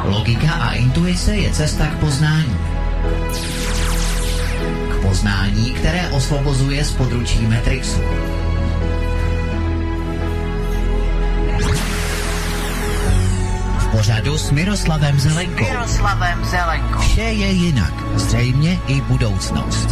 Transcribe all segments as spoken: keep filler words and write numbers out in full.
Logika a intuice je cesta k poznání. K poznání, které osvobozuje z područí Matrixu. V pořadu s Miroslavem Zelenkou. Miroslavem Zelenkou. Vše je jinak, zřejmě i budoucnost.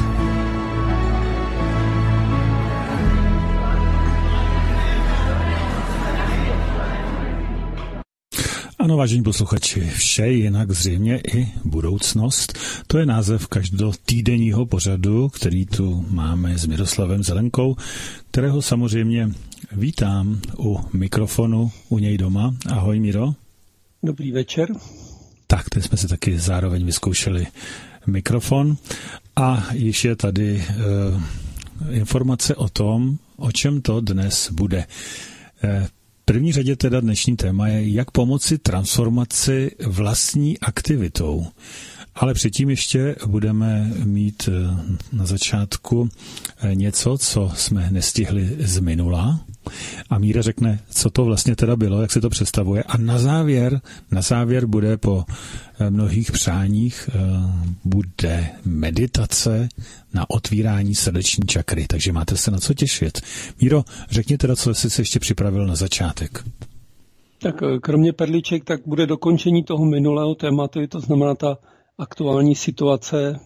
Ano, vážení posluchači, vše je jinak, zřejmě i budoucnost. To je název každotýdenního pořadu, který tu máme s Miroslavem Zelenkou, kterého samozřejmě vítám u mikrofonu u něj doma. Ahoj, Miro. Dobrý večer. Tak, teď jsme si taky zároveň vyzkoušeli mikrofon a již je tady e, informace o tom, o čem to dnes bude. E, V první řadě teda dnešní téma je, jak pomoci transformaci vlastní aktivitou. Ale předtím ještě budeme mít na začátku něco, co jsme nestihli z minula. A Míra řekne, co to vlastně teda bylo, jak se to představuje. A na závěr, na závěr bude po mnohých přáních bude meditace na otvírání srdeční čakry. Takže máte se na co těšit. Míro, řekni teda, co jsi si ještě připravil na začátek. Tak kromě perliček, tak bude dokončení toho minulého tématu, to znamená ta aktuální situace,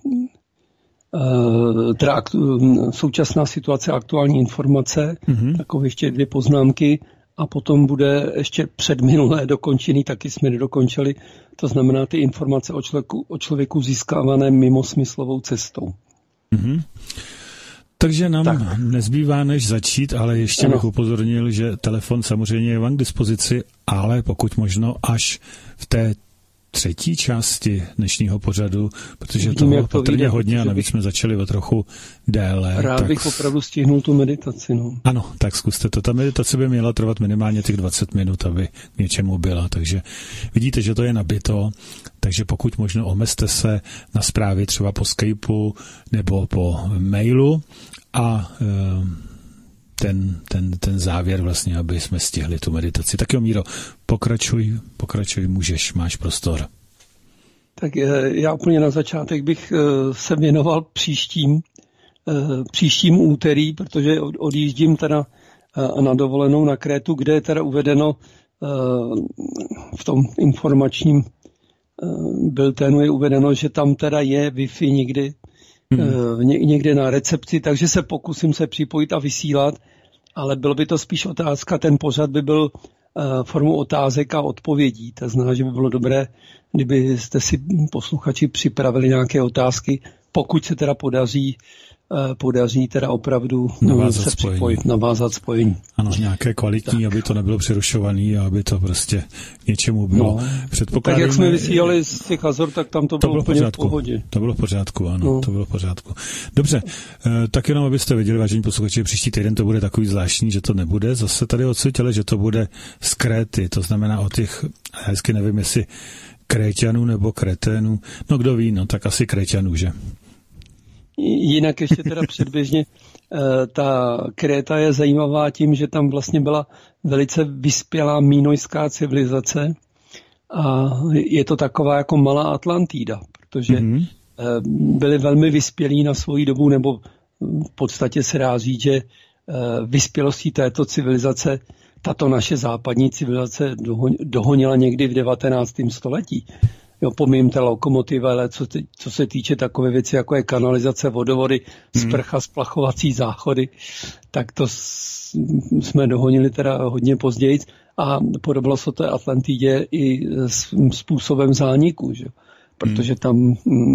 teda aktu, současná situace, aktuální informace, mm-hmm. takové ještě dvě poznámky a potom bude ještě předminulé dokončený, taky jsme nedokončili, to znamená ty informace o člověku, o člověku získávané mimo smyslovou cestou. Mm-hmm. Takže nám tak nezbývá než začít, ale ještě ano. bych upozornil, že telefon samozřejmě je vám k dispozici, ale pokud možno až v té třetí části dnešního pořadu, protože Vidím, toho to patrně vyjde, hodně a navíc jsme začali o trochu déle. Rád tak... bych opravdu stihnul tu meditaci. No. Ano, tak zkuste to. Ta meditace by měla trvat minimálně těch dvacet minut, aby k něčemu byla. Takže vidíte, že to je nabito, takže pokud možno omezte se na zprávy třeba po Skypeu nebo po mailu a e, Ten, ten, ten závěr vlastně, aby jsme stihli tu meditaci. Tak jo, Míro, pokračuj, pokračuj, můžeš, máš prostor. Tak já úplně na začátek bych se věnoval příštím, příštím úterý, protože odjíždím teda na dovolenou na Krétu, kde je teda uvedeno v tom informačním bulletinu je uvedeno, že tam teda je Wi-Fi někdy, Hmm. někde na recepci, takže se pokusím se připojit a vysílat, ale bylo by to spíš otázka, ten pořad by byl uh, formou otázek a odpovědí. To znamená, že by bylo dobré, kdybyste si posluchači připravili nějaké otázky, pokud se teda podaří uh, podaří teda opravdu navázat se spojení. připojit, navázat spojení. Ano, nějaké kvalitní, tak. aby to nebylo přerušované a aby to prostě něčemu bylo. No, tak jak jsme vysílali z těch Azor, tak tam to, to bylo, bylo úplně v pohodě. To bylo v pořádku, ano, no. to bylo v pořádku. Dobře, tak jenom abyste věděli, vážení posluchači, příští týden to bude takový zvláštní, že to nebude zase tady odsud, ale že to bude z Kréty, to znamená o těch, já hezky nevím, jestli Kréťanů nebo Kreténů, no kdo ví, no tak asi Kréťanů, že? Jinak ještě teda předběžně, ta Kréta je zajímavá tím, že tam vlastně byla velice vyspělá mínojská civilizace a je to taková jako malá Atlantida, protože mm-hmm. byli velmi vyspělí na svoji dobu, nebo v podstatě se dá říct, že vyspělostí této civilizace tato naše západní civilizace dohonila někdy v devatenáctém století. Jo, pomím té lokomotivy, ale co, ty, co se týče takové věci, jako je kanalizace, vodovody, sprcha, splachovací záchody, tak to s, jsme dohonili teda hodně později a podobalo se to Atlantidě i způsobem zániku, že? Protože tam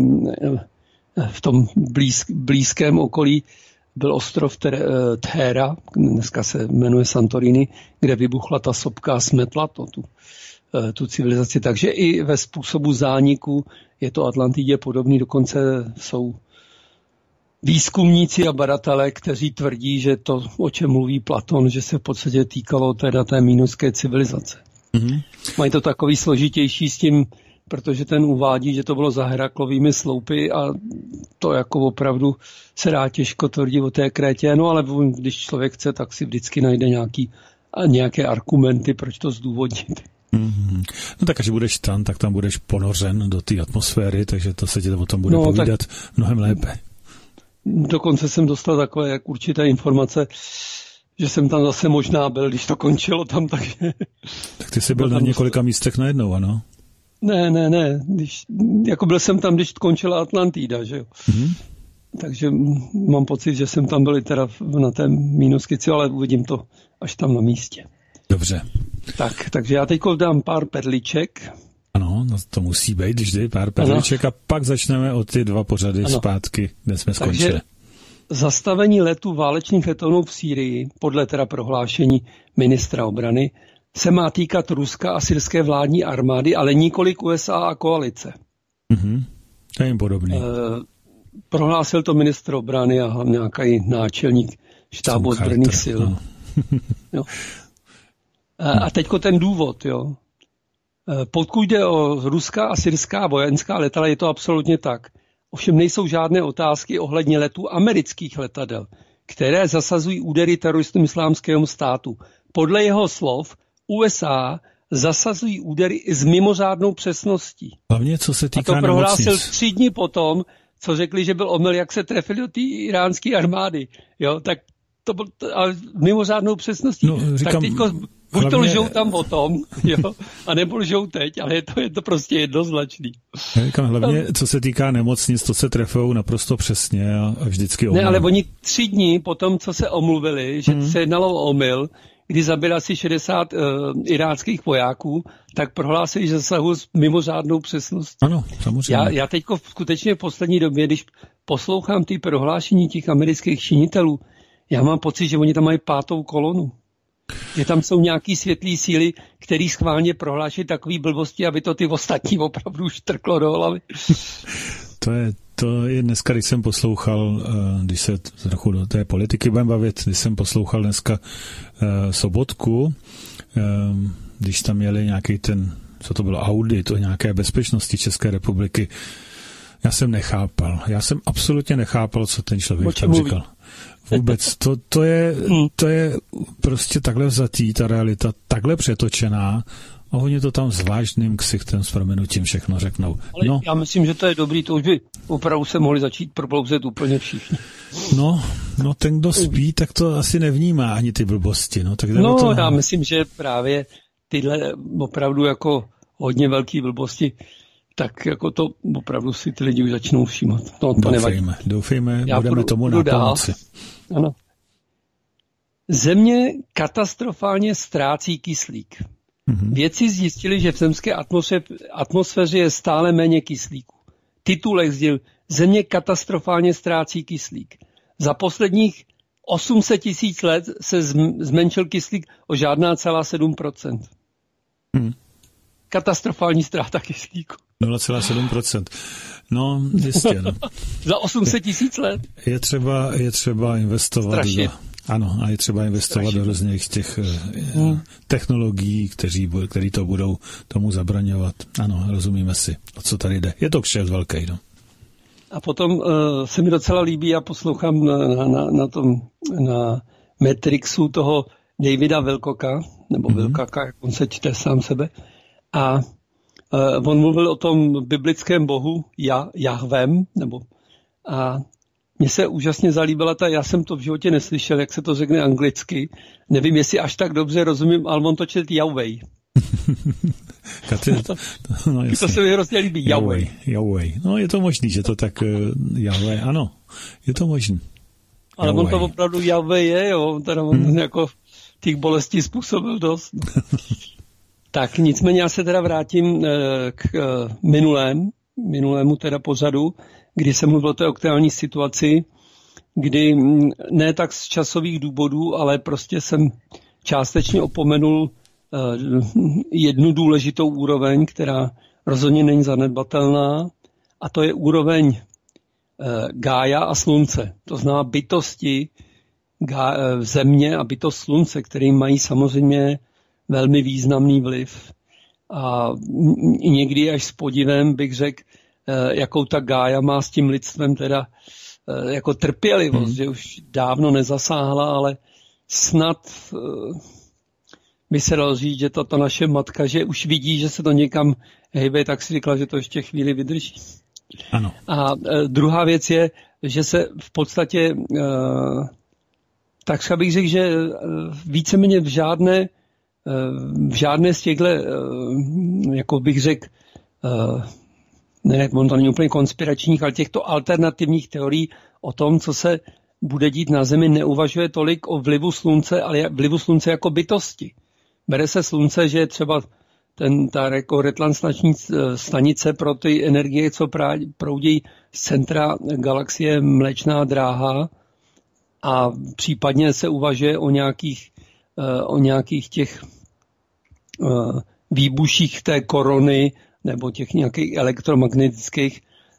v tom blízk, blízkém okolí byl ostrov Thera, dneska se jmenuje Santorini, kde vybuchla ta sopka a smetla to tu. tu civilizaci. Takže i ve způsobu zániku je to Atlantidě podobný, dokonce jsou výzkumníci a badatelé, kteří tvrdí, že to, o čem mluví Platon, že se v podstatě týkalo teda té mínojské civilizace. Mm-hmm. Mají to takový složitější s tím, protože ten uvádí, že to bylo za Heraklovými sloupy a to jako opravdu se dá těžko tvrdit o té Krétě, no ale když člověk chce, tak si vždycky najde nějaký, nějaké argumenty, proč to zdůvodnit. Mm-hmm. No tak až budeš tam, tak tam budeš ponořen do té atmosféry, takže to se ti o tom bude no, povídat tak mnohem lépe. Dokonce jsem dostal takové jak určité informace, že jsem tam zase možná byl, když to končilo tam, takže... Tak ty jsi byl na několika dostal... místech najednou, ano? Ne, ne, ne. Když, jako byl jsem tam, když končila Atlantida, že jo. Mm-hmm. Takže mám pocit, že jsem tam byl i teda na té mínuskici, ale uvidím to až tam na místě. Dobře. Tak, takže já teď dám pár perliček. Ano, no to musí být vždy pár perliček ano. A pak začneme od ty dva pořady ano. Zpátky, kde jsme skončili. Takže zastavení letu válečných letounů v Sýrii, podle teda prohlášení ministra obrany, se má týkat Ruska a syrské vládní armády, ale nikoliv U S A a koalice. Mhm, to je jim podobný. E, prohlásil to ministr obrany a hlavně nějaký náčelník štábu ozbrojených sil. No. Jo. A teďko ten důvod, jo. Pokud jde o ruská a syrská vojenská letadla, je to absolutně tak. Ovšem nejsou žádné otázky ohledně letů amerických letadel, které zasazují údery teroristům Islámského státu. Podle jeho slov U S A zasazují údery i s mimořádnou přesností. Hlavně co se týká a to prohlásil nemocnic. Tři dny potom, co řekli, že byl omyl, jak se trefili do té iránské armády. Jo, tak to byl ale mimořádnou přesností. No, říkám, tak teďko buď hlavně... to lžou tam o tom, jo, a nebo lžou teď, ale je to, je to prostě jednoznačný. Já říkám, hlavně co se týká nemocnic, to se trefujou naprosto přesně a, a vždycky omyl. Ne, ale oni tři dny potom, co se omluvili, že hmm. se jednalo o omyl, kdy zabili asi šedesát uh, iráckých vojáků, tak prohlásili, že zasahují s mimořádnou přesností. Ano, samozřejmě. Já, já teďko skutečně v poslední době, když poslouchám ty prohlášení těch amerických činitelů, já mám pocit, že oni tam mají pátou kolonu. Že tam jsou nějaký světlý síly, který schválně prohláší takový blbosti, aby to ty ostatní opravdu štrklo do hlavy. To je, to je dneska, když jsem poslouchal, když se trochu do té politiky budeme bavit, když jsem poslouchal dneska Sobotku, když tam měli nějaký ten, co to bylo, audit o nějaké bezpečnosti České republiky, já jsem nechápal. Já jsem absolutně nechápal, co ten člověk tam říkal. Vůbec. To, to, je, to je prostě takhle vzatý, ta realita, takhle přetočená a oni to tam s vážným ksichtem, s prominutím všechno řeknou. Ale no. Já myslím, že to je dobrý, to už by opravdu se mohli začít problouzet úplně všichni. No, no ten, kdo spí, tak to asi nevnímá ani ty blbosti. No, tak no to... já myslím, že právě tyhle opravdu jako hodně velký blbosti, tak jako to opravdu si ty lidi už začnou všímat. No, to doufejme, nevadí. doufejme, já budeme budu, tomu na pomoci. Ano. Země katastrofálně ztrácí kyslík. Mm-hmm. Vědci zjistili, že v zemské atmosféře je stále méně kyslíku. Titulek sdělil, Země katastrofálně ztrácí kyslík. Za posledních osm set tisíc let se zmenšil kyslík o žádná celá sedm procent. Mm. Katastrofální ztráta kyslíku. nula celá sedm procent. No, jistě. No. Za osm set tisíc let. Je třeba, je třeba investovat Strašně. do... Ano, a je třeba investovat Strašně. do různých těch hmm. technologií, kteří, který to budou tomu zabraňovat. Ano, rozumíme si, o co tady jde. Je to kšeft velký, no. A potom uh, se mi docela líbí, já poslouchám na, na, na tom, na Matrixu toho Davida Wilcocka, nebo mm-hmm. Wilcocka, jak on se čte sám sebe. A uh, on mluvil o tom biblickém bohu ja, Jahvem, nebo a mně se úžasně zalíbila ta, já jsem to v životě neslyšel, jak se to řekne anglicky. Nevím, jestli až tak dobře rozumím, ale on to čet Yahweh. Katě, to, no, to se mi hrozně líbí, Yahweh. Yahweh. No je to možný, že to tak uh, Yahweh, ano, je to možný. Ale Yahweh. On to opravdu Yahweh je, jo, teda on hmm. jako těch bolestí způsobil dost. Tak nicméně já se teda vrátím uh, k uh, minulém, minulému teda pořadu, kdy jsem mluvil o té aktuální situaci, kdy ne tak z časových důvodů, ale prostě jsem částečně opomenul jednu důležitou úroveň, která rozhodně není zanedbatelná, a to je úroveň Gája a slunce. To znamená bytosti země a bytost slunce, které mají samozřejmě velmi významný vliv. A někdy až s podivem bych řekl, jakou ta Gája má s tím lidstvem teda jako trpělivost, hmm. že už dávno nezasáhla, ale snad by se dalo říct, že to, to naše matka, že už vidí, že se to někam hejbe, tak si říkala, že to ještě chvíli vydrží. Ano. A e, druhá věc je, že se v podstatě, e, tak bych řekl, že e, víceméně v žádné, e, v žádné z těchto, e, jako bych řekl, e, ne, on to není úplně konspiračních, ale těchto alternativních teorií o tom, co se bude dít na Zemi, neuvažuje tolik o vlivu slunce, ale vlivu slunce jako bytosti. Bere se slunce, že je třeba ten, ta jako retransnační stanice pro ty energie, co proudí z centra galaxie Mléčná dráha, a případně se uvažuje o nějakých, o nějakých těch výbuších té korony nebo těch nějakých elektromagnetických,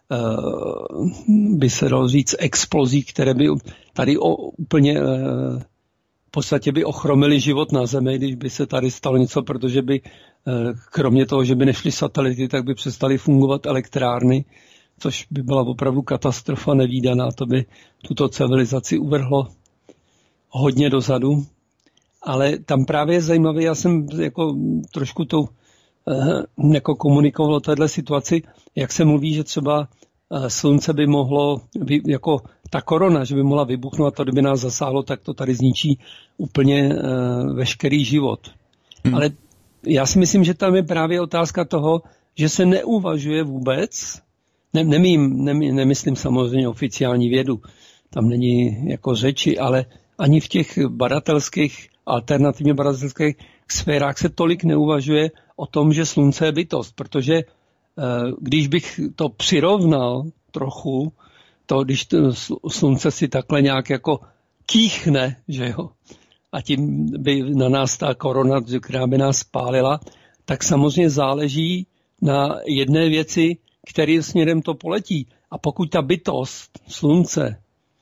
by se dalo říct, explozí, které by tady o, úplně v podstatě by ochromily život na Zemi, když by se tady stalo něco, protože by kromě toho, že by nešly satelity, tak by přestaly fungovat elektrárny, což by byla opravdu katastrofa nevídaná, to by tuto civilizaci uvrhlo hodně dozadu. Ale tam právě je zajímavé, já jsem jako trošku tou jako komunikoval o téhle situaci, jak se mluví, že třeba slunce by mohlo, jako ta korona, že by mohla vybuchnout a to, kdyby nás zasáhlo, tak to tady zničí úplně veškerý život. Hmm. Ale já si myslím, že tam je právě otázka toho, že se neuvažuje vůbec, ne, nemím, nemím, nemyslím samozřejmě oficiální vědu, tam není jako řeči, ale ani v těch badatelských, alternativně badatelských sférách se tolik neuvažuje o tom, že slunce je bytost, protože když bych to přirovnal trochu, to když to slunce si takhle nějak jako kýchne, že jo, a tím by na nás ta korona, která by nás spálila, tak samozřejmě záleží na jedné věci, který směrem to poletí. A pokud ta bytost, slunce,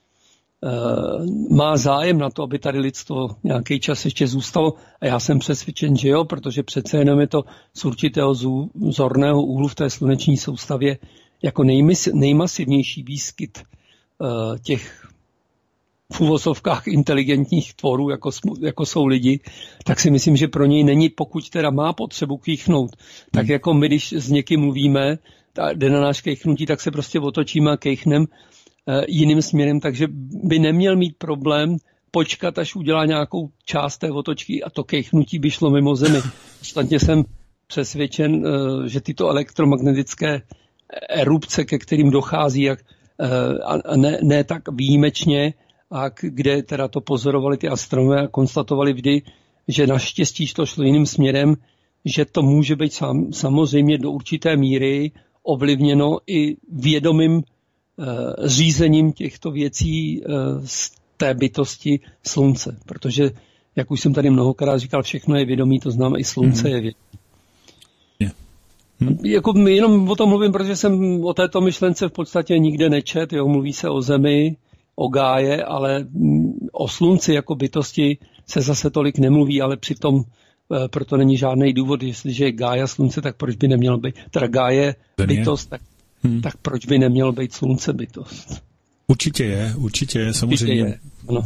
má zájem na to, aby tady lidstvo nějaký čas ještě zůstalo, a já jsem přesvědčen, že jo, protože přece jenom je to z určitého zorného úhlu v té sluneční soustavě jako nejmasivnější výskyt těch v uvozovkách inteligentních tvorů, jako, jako jsou lidi, tak si myslím, že pro něj není, pokud teda má potřebu kýchnout, tak jako my, když s někým mluvíme, jde na náš kejchnutí, tak se prostě otočíme a kejchnem jiným směrem, takže by neměl mít problém počkat, až udělá nějakou část té otočky a to kejchnutí by šlo mimo Zemi. Ostatně jsem přesvědčen, že tyto elektromagnetické erupce, ke kterým dochází, a ne, ne tak výjimečně, a kde teda to pozorovali ty astronomové a konstatovali vždy, že naštěstí to šlo jiným směrem, že to může být sam, samozřejmě do určité míry ovlivněno i vědomým řízením těchto věcí z té bytosti slunce. Protože, jak už jsem tady mnohokrát říkal, všechno je vědomí, to znamená i slunce mm-hmm. je vědomí. Yeah. Mm. Jako jenom o tom mluvím, protože jsem o této myšlence v podstatě nikde nečet. Jo, mluví se o Zemi, o Gáje, ale o slunci jako bytosti se zase tolik nemluví, ale přitom proto není žádný důvod, jestliže je Gája slunce, tak proč by neměl být, teda Gáje bytost, tak Hmm. tak proč by nemělo být slunce bytost? Určitě je, určitě je, samozřejmě. Určitě je, ano.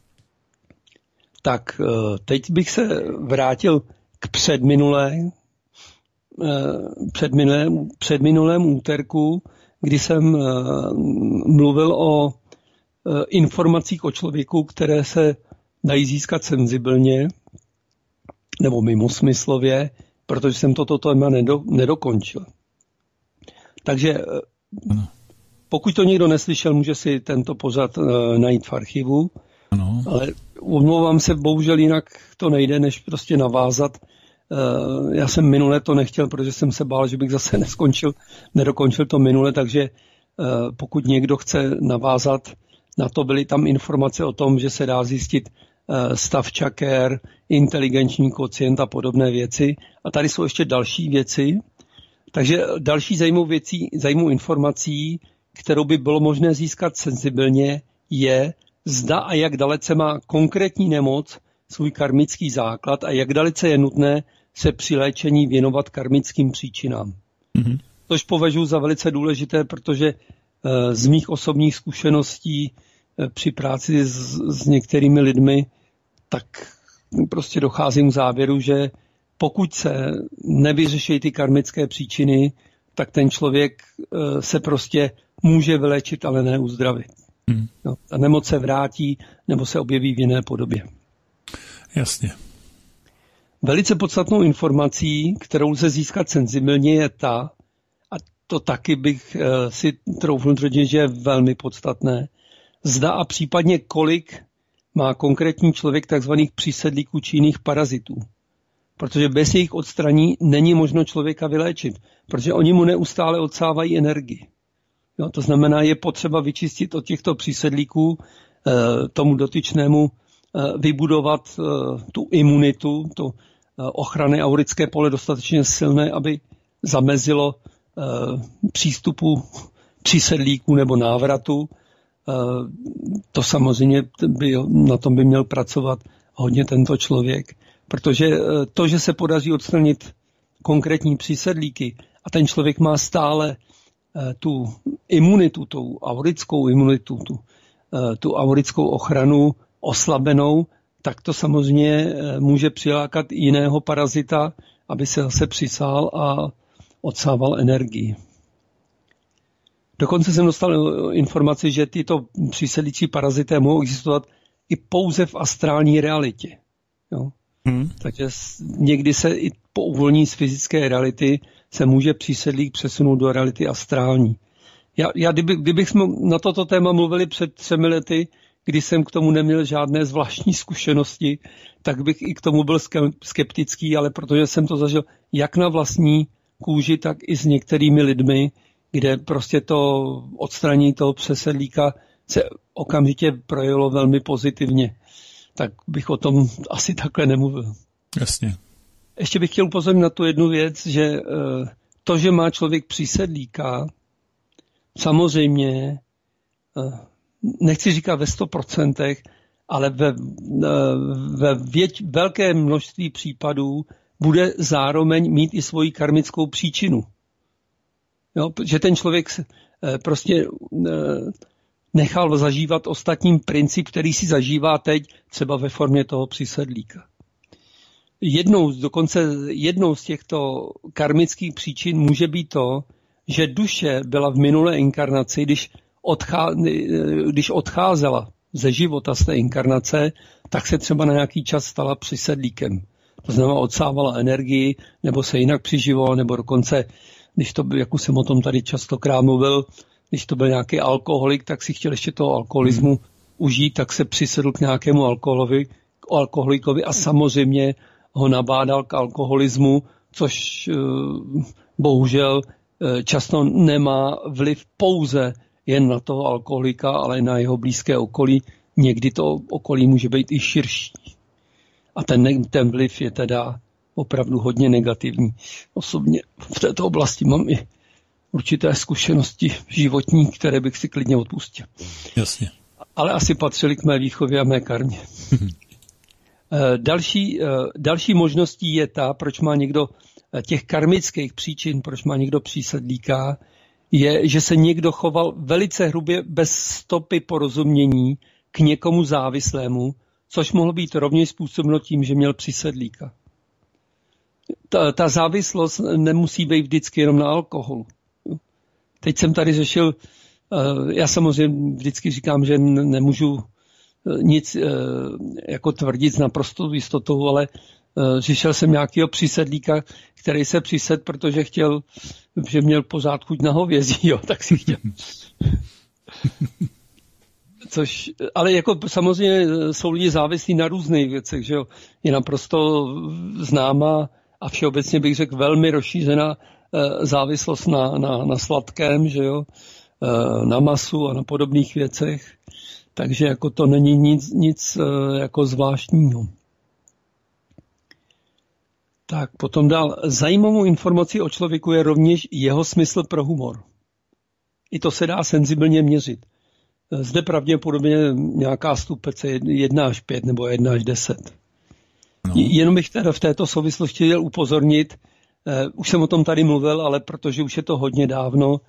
Tak teď bych se vrátil k předminulé, předminulém, předminulém úterku, kdy jsem mluvil o informacích o člověku, které se dají získat senzibilně nebo mimosmyslově, protože jsem toto téma nedo, nedokončil. Takže pokud to někdo neslyšel, může si tento pořad uh, najít v archivu, ano. Ale omlouvám se, bohužel jinak to nejde, než prostě navázat. Uh, já jsem minule to nechtěl, protože jsem se bál, že bych zase neskončil, nedokončil to minule, takže uh, pokud někdo chce navázat, na to byly tam informace o tom, že se dá zjistit uh, stav čaker, inteligenční kocient a podobné věci. A tady jsou ještě další věci. Takže další zajímavou věcí, zajímavou informací, kterou by bylo možné získat senzibilně, je, zda a jak dalece má konkrétní nemoc svůj karmický základ a jak dalece je nutné se při léčení věnovat karmickým příčinám. Mm-hmm. Tož považuji za velice důležité, protože z mých osobních zkušeností při práci s, s některými lidmi, tak prostě docházím k závěru, že pokud se nevyřeší ty karmické příčiny, tak ten člověk se prostě může vylečit, ale ne uzdravit. Hmm. No, ta nemoc se vrátí nebo se objeví v jiné podobě. Jasně. Velice podstatnou informací, kterou lze získat senzibilně, je ta, a to taky bych si troufl tvrdit, že je velmi podstatné, zda a případně kolik má konkrétní člověk takzvaných přísedlíků či jiných parazitů. Protože bez jejich odstraní není možno člověka vyléčit, protože oni mu neustále odsávají energii. Jo, to znamená, je potřeba vyčistit od těchto přísedlíků eh, tomu dotyčnému eh, vybudovat eh, tu imunitu, tu eh, ochrany aurické pole dostatečně silné, aby zamezilo eh, přístupu přísedlíků nebo návratu. Eh, to samozřejmě by, na tom by měl pracovat hodně tento člověk. Protože to, že se podaří odstranit konkrétní přísedlíky a ten člověk má stále tu imunitu, tu aurickou imunitu, tu, tu aurickou ochranu oslabenou, tak to samozřejmě může přilákat jiného parazita, aby se zase přisál a odsával energii. Dokonce jsem dostal informaci, že tyto přísedlící parazité mohou existovat i pouze v astrální realitě. Jo? Hmm. Takže někdy se i po uvolnění z fyzické reality se může přísedlík přesunout do reality astrální. Já, já kdyby, kdybych jsme na toto téma mluvili před třemi lety, kdy jsem k tomu neměl žádné zvláštní zkušenosti, tak bych i k tomu byl skeptický, ale protože jsem to zažil jak na vlastní kůži, tak i s některými lidmi, kde prostě to odstranění toho přesedlíka se okamžitě projevilo velmi pozitivně. Tak bych o tom asi takhle nemluvil. Jasně. Ještě bych chtěl upozornit na tu jednu věc, že to, že má člověk přísedlíka, samozřejmě, nechci říkat ve sto procentech, ale ve, ve věť, velké množství případů bude zároveň mít i svoji karmickou příčinu. Jo, že ten člověk prostě nechal zažívat ostatním princip, který si zažívá teď, třeba ve formě toho přísedlíka. Jednou, dokonce jednou z těchto karmických příčin může být to, že duše byla v minulé inkarnaci, když, odchá, když odcházela ze života z té inkarnace, tak se třeba na nějaký čas stala přísedlíkem. To znamená, odsávala energii, nebo se jinak přiživovala, nebo dokonce, když to, jak už jsem o tom tady častokrát mluvil, když to byl nějaký alkoholik, tak si chtěl ještě toho alkoholismu hmm. užít, tak se přisedl k nějakému alkoholovi, k alkoholikovi a samozřejmě ho nabádal k alkoholismu, což bohužel často nemá vliv pouze jen na toho alkoholika, ale na jeho blízké okolí. Někdy to okolí může být i širší. A ten, ten vliv je teda opravdu hodně negativní. Osobně v této oblasti mám i určité zkušenosti životní, které bych si klidně odpustil. Jasně. Ale asi patřily k mé výchově a mé karmě. Další, další možností je ta, proč má někdo těch karmických příčin, proč má někdo přísedlíka, je, že se někdo choval velice hrubě bez stopy porozumění k někomu závislému, což mohlo být rovněž způsobeno tím, že měl přísedlíka. Ta, ta závislost nemusí být vždycky jenom na alkoholu. Teď jsem tady řešil, já samozřejmě vždycky říkám, že nemůžu nic jako tvrdit s naprostou jistotou, ale řešil jsem nějakého přísedlíka, který se přísed, protože chtěl, že měl pořád chuť na hovězí, jo, tak si chtěl. Což, ale jako samozřejmě jsou lidi závislí na různých věcech, že jo. Je naprosto známá a všeobecně bych řekl velmi rozšířená závislost na, na, na sladkém, že jo, na masu a na podobných věcech. Takže jako to není nic, nic jako zvláštního. Tak potom dál. Zajímavou informací o člověku je rovněž jeho smysl pro humor. I to se dá senzibilně měřit. Zde pravděpodobně nějaká stupece jedna až pět nebo jedna až deset. No. Jenom bych teda v této souvislosti chtěl upozornit, uh, už jsem o tom tady mluvil, ale protože už je to hodně dávno,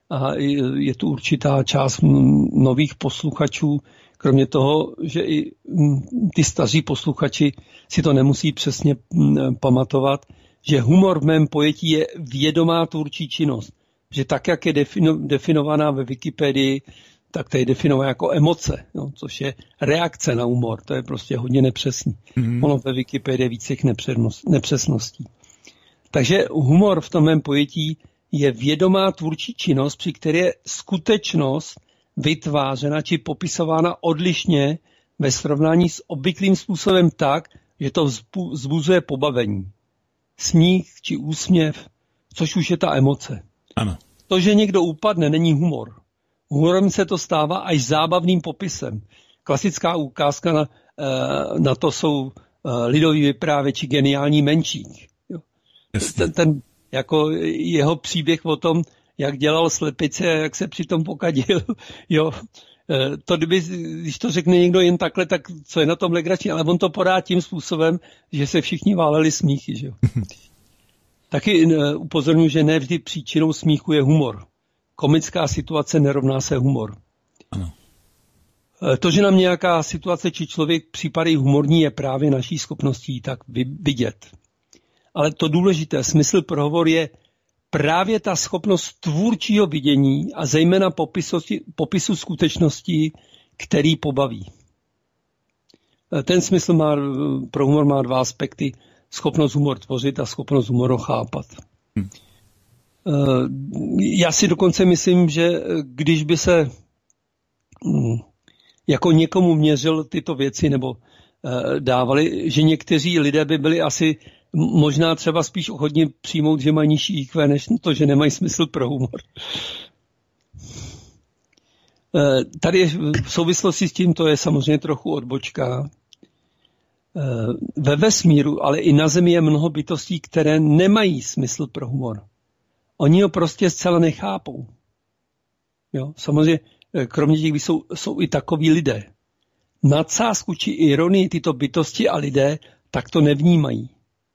a je tu určitá část nových posluchačů, kromě toho, že i ty staří posluchači si to nemusí přesně pamatovat, že humor v mém pojetí je vědomá tvůrčí činnost. Že tak, jak je defino, definovaná ve Wikipedii, tak to je definovaná jako emoce, no, což je reakce na humor. To je prostě hodně nepřesný. Mm. Ono ve Wikipedii je víc těch nepřesností. Takže humor v tom mém pojetí je vědomá tvůrčí činnost, při které je skutečnost vytvářena či popisována odlišně ve srovnání s obvyklým způsobem tak, že to vzbuzuje pobavení. Smích či úsměv, což už je ta emoce. Ano. To, že někdo upadne, není humor. Humorem se to stává až zábavným popisem. Klasická ukázka na, na to jsou lidový vyprávěči Geniální Menšík. Jo. Ten, ten, jako jeho příběh o tom, jak dělal slepice a jak se přitom pokadil. Jo. To kdyby, když to řekne někdo jen takhle, tak co je na tom legrační, ale on to podá tím způsobem, že se všichni váleli smíchy. Že jo. Taky upozorňuji, že ne vždy příčinou smíchu je humor. Komická situace nerovná se humor. Ano. To, že nám nějaká situace či člověk připadají humorní, je právě naší schopností tak vidět. Ale to důležité, smysl pro hovor je právě ta schopnost tvůrčího vidění a zejména popisu, popisu skutečností, který pobaví. Ten smysl má, pro humor má dva aspekty. Schopnost humor tvořit a schopnost humoru chápat. Hmm. Já si dokonce myslím, že když by se jako někomu měřil tyto věci nebo dávali, že někteří lidé by byli asi možná třeba spíš ochotni přijmout, že mají nižší í kvé, než to, že nemají smysl pro humor. Tady v souvislosti s tím to je samozřejmě trochu odbočka. Ve vesmíru, ale i na Zemi je mnoho bytostí, které nemají smysl pro humor. Oni ho prostě zcela nechápou. Jo? Samozřejmě, kromě těch jsou, jsou i takoví lidé. Nadsázku či ironii tyto bytosti a lidé tak to nevnímají.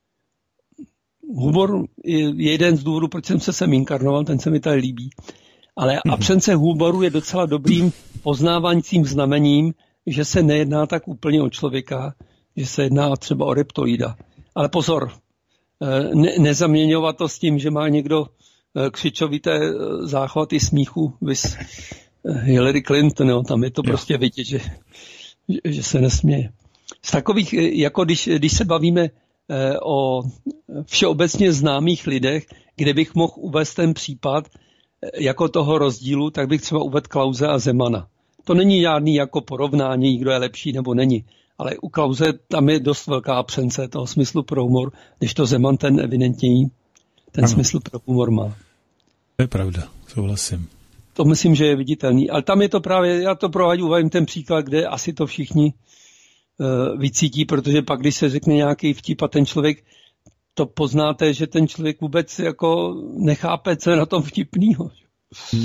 Humor je jeden z důvodů, proč jsem se sem inkarnoval, ten se mi tady líbí. Ale mm-hmm. absence humoru je docela dobrým poznávajícím znamením, že se nejedná tak úplně o člověka, že se jedná třeba o reptoida. Ale pozor, ne, nezaměňovat to s tím, že má někdo křičovité záchvaty smíchu, vys Hillary Clinton, jo, tam je to prostě vidět, že, že se nesměje. Z takových, jako když, když se bavíme o všeobecně známých lidech, kde bych mohl uvést ten případ jako toho rozdílu, tak bych třeba uvedl Klause a Zemana. To není žádný jako porovnání, kdo je lepší nebo není. Ale u Klause tam je dost velká absence toho smyslu pro humor, když to Zeman ten evidentně ten ano. smysl pro humor má. To je pravda, souhlasím. To myslím, že je viditelný. Ale tam je to právě, já to provádím, uvádím ten příklad, kde asi to všichni uh, vycítí, protože pak, když se řekne nějaký vtip a ten člověk, to poznáte, že ten člověk vůbec jako nechápe, co je na tom vtipnýho. Hmm.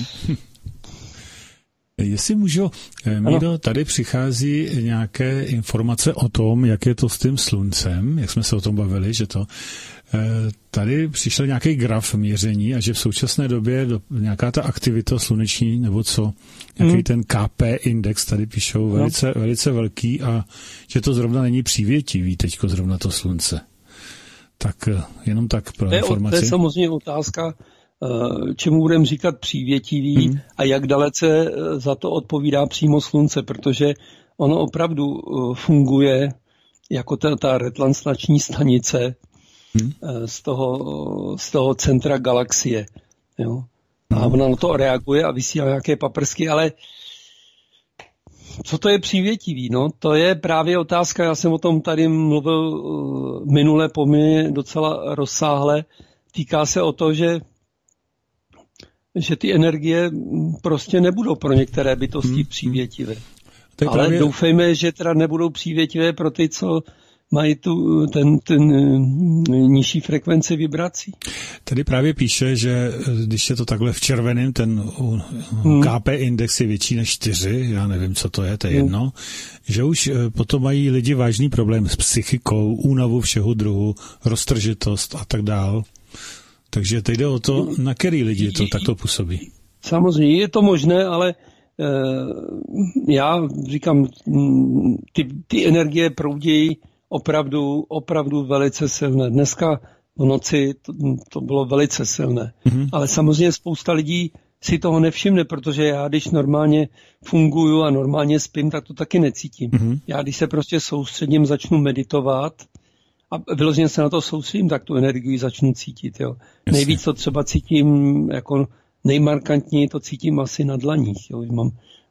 Jestli můžu, Míro, tady přichází nějaké informace o tom, jak je to s tím sluncem, jak jsme se o tom bavili, že to tady přišel nějaký graf měření a že v současné době nějaká ta aktivita sluneční, nebo co, nějaký hmm. ten ká pé index tady píšou velice, no. velice velký a že to zrovna není přívětivý teďko zrovna to slunce. Tak jenom tak pro to je, informaci. To je samozřejmě otázka, čemu budeme říkat přívětivý hmm. a jak dalece za to odpovídá přímo slunce, protože ono opravdu funguje jako ta, ta retranslační stanice hmm. z, toho, z toho centra galaxie. Jo? A ona na to reaguje a vysílá nějaké paprsky, ale co to je přívětivý? No, to je právě otázka, já jsem o tom tady mluvil minule poměrně docela rozsáhle, týká se o to, že že ty energie prostě nebudou pro některé bytosti hmm. přívětivé. Ale právě... doufejme, že teda nebudou přívětivé pro ty, co mají tu, ten, ten nižší frekvenci vibrací. Tady právě píše, že když je to takhle v červeném, ten hmm. ká pé index je větší než čtyři, já nevím, co to je, to je hmm. jedno, že už potom mají lidi vážný problém s psychikou, únavu všeho druhu, roztržitost a tak dál. Takže teď jde o to, na který lidi to takto působí. Samozřejmě je to možné, ale e, já říkám, ty, ty energie proudí opravdu, opravdu velice silné. Dneska v noci to, to bylo velice silné. Mm-hmm. Ale samozřejmě spousta lidí si toho nevšimne, protože já, když normálně funguju a normálně spím, tak to taky necítím. Mm-hmm. Já, když se prostě soustředím, začnu meditovat a vyloženě se na to soustředím, tak tu energii začnu cítit. Jo. Nejvíc to třeba cítím, jako nejmarkantněji to cítím asi na dlaních. Jo. Mám,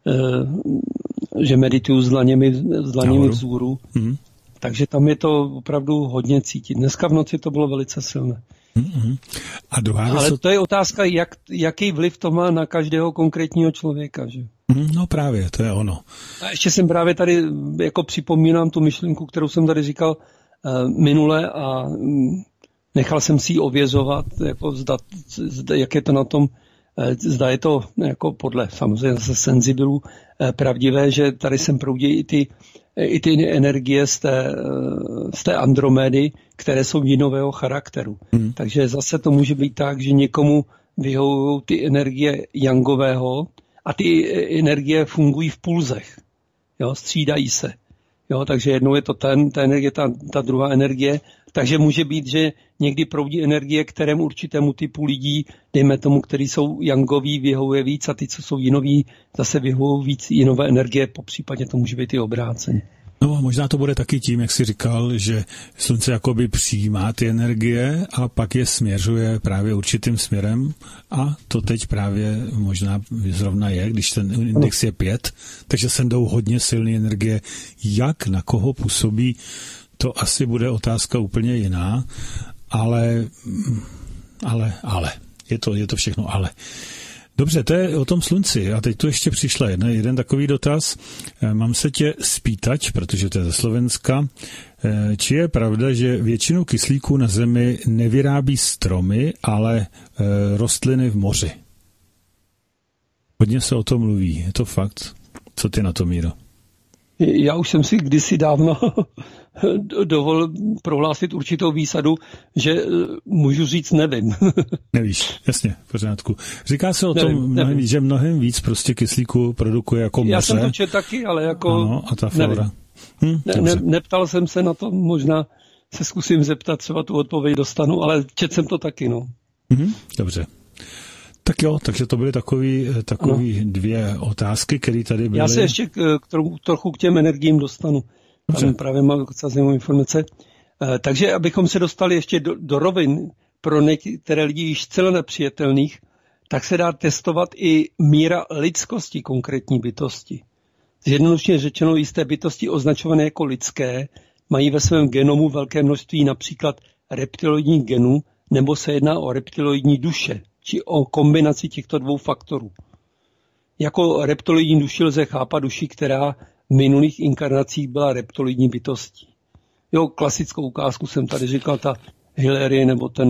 e, že medituju s dlaněmi, s dlaněmi vzhůru. Mm-hmm. Takže tam je to opravdu hodně cítit. Dneska v noci to bylo velice silné. Mm-hmm. A druhá Ale to... to je otázka, jak, jaký vliv to má na každého konkrétního člověka. Že? Mm, no právě, to je ono. A ještě jsem právě tady, jako připomínám tu myšlenku, kterou jsem tady říkal uh, minule a um, nechal jsem si ji ověřovat, jako zda, zda, jak je to na tom, uh, zda je to jako podle samozřejmě zase senzibilů uh, pravdivé, že tady sem proudí i ty i ty energie z té, z té Andromédy, které jsou jinového charakteru. Hmm. Takže zase to může být tak, že někomu vyhovují ty energie jangového a ty energie fungují v pulzech. Jo, střídají se. Jo, takže jednou je to ten, ta energie, ta, ta druhá energie. Takže může být, že někdy proudí energie, kterému určitému typu lidí, dejme tomu, který jsou jangoví, vyhovuje víc a ty, co jsou jinoví, zase vyhovují víc jinové energie, po případě to může být i obráceně. No, možná to bude taky tím, jak jsi říkal, že slunce jakoby přijímá ty energie a pak je směřuje právě určitým směrem a to teď právě možná zrovna je, když ten index je pět, takže sem jdou hodně silné energie. Jak na koho působí, to asi bude otázka úplně jiná, ale, ale, ale, je to, je to všechno ale. Dobře, to je o tom slunci. A teď tu ještě přišla jedna, jeden takový dotaz. Mám se tě spýtať, protože to je ze Slovenska. Či je pravda, že většinu kyslíku na Zemi nevyrábí stromy, ale rostliny v moři? Hodně se o tom mluví. Je to fakt? Co ty na to, Míro? Já už jsem si kdysi dávno dovolil prohlásit určitou výsadu, že můžu říct nevím. Nevíš, jasně, v pořádku. Říká se o nevím, tom, mnohem, že mnohem víc prostě kyslíku produkuje jako moře. Já jsem to četl taky, ale jako ano, a ta flora. Hm, ne, ne, neptal jsem se na to, možná se zkusím zeptat, třeba tu odpověď dostanu, ale četl jsem to taky, no. Mhm, dobře. Tak jo, takže to byly takový, takový dvě otázky, které tady byly. Já se ještě k, k, trochu k těm energiím dostanu. Tam právě mám docela zajímavou informace. E, takže abychom se dostali ještě do, do rovin pro některé lidi již zcela nepřijatelných, tak se dá testovat i míra lidskosti konkrétní bytosti. Zjednodušeně řečeno, jisté bytosti označované jako lidské mají ve svém genomu velké množství například reptiloidních genů, nebo se jedná o reptiloidní duše, či o kombinaci těchto dvou faktorů. Jako reptiloidní duši lze chápat duši, která v minulých inkarnacích byla reptiloidní bytostí. Jo, klasickou ukázku jsem tady říkal, ta Hillary nebo ten...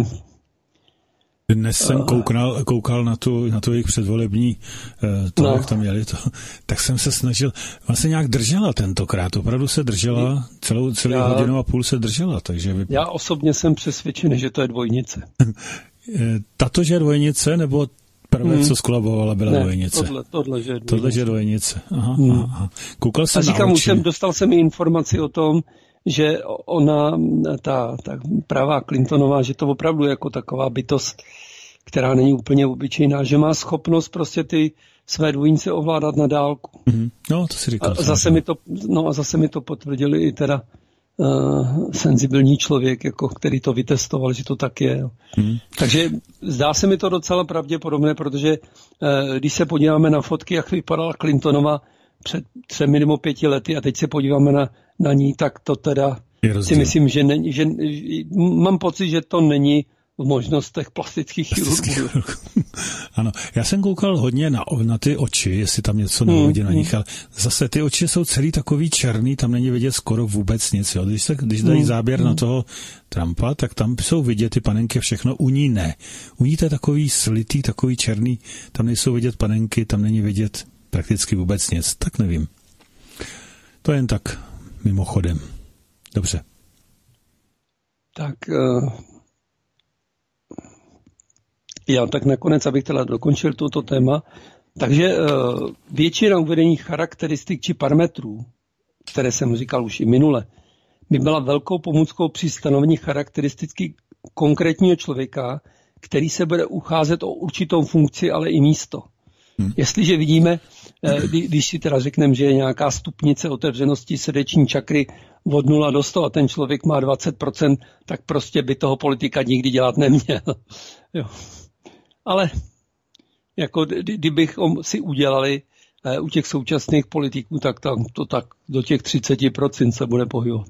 Dnes jsem koukal, koukal na tu, na tu jejich předvolební, to, no. Jak tam měli to, tak jsem se snažil, ona se nějak držela tentokrát, opravdu se držela, celou, celou já, hodinu a půl se držela, takže... Vy... Já osobně jsem přesvědčený, že to je dvojnice. Tato, že je dvojnice, nebo prvé, hmm. co skolabovala, byla ne, dvojnice? Tohle, tohle, že je dvojnice. Tohle, že je dvojnice. Aha, hmm. aha. Koukal jsem a říkám, na už jsem, dostal jsem i informaci o tom, že ona, ta, ta pravá Clintonová, že to opravdu je jako taková bytost, která není úplně obyčejná, že má schopnost prostě ty své dvojnice ovládat na dálku. Mm-hmm. No, to si říkal. A zase mi to, no a zase mi to potvrdili i teda uh, senzibilní člověk, jako, který to vytestoval, že to tak je. Mm-hmm. Takže zdá se mi to docela pravděpodobné, protože uh, když se podíváme na fotky, jak vypadala Clintonova před třemi nebo pěti lety a teď se podíváme na, na ní, tak to teda si myslím, že, není, že mám pocit, že to není v možnostech plastických chirurgů. Ano, já jsem koukal hodně na, na ty oči, jestli tam něco nevidí hmm, na nich, ale zase ty oči jsou celý takový černý, tam není vidět skoro vůbec nic. Jo. Když, se, když dají záběr hmm, na toho Trumpa, tak tam jsou vidět ty panenky, všechno, u ní ne. U ní to je takový slitý, takový černý, tam nejsou vidět panenky, tam není vidět prakticky vůbec nic, tak nevím. To jen tak, mimochodem. Dobře. Tak... Uh... Já tak nakonec, abych teda dokončil toto téma, takže většina uvedených charakteristik či parametrů, které jsem říkal už i minule, by byla velkou pomůckou při stanovení charakteristiky konkrétního člověka, který se bude ucházet o určitou funkci, ale i místo. Hmm. Jestliže vidíme, když si teda řekneme, že je nějaká stupnice otevřenosti srdeční čakry od nula do sto a ten člověk má dvacet procent, tak prostě by toho politika nikdy dělat neměl. Jo. Ale jako kdybychom si udělali u těch současných politiků, tak tam to tak do těch třicet procent se bude pohybovat.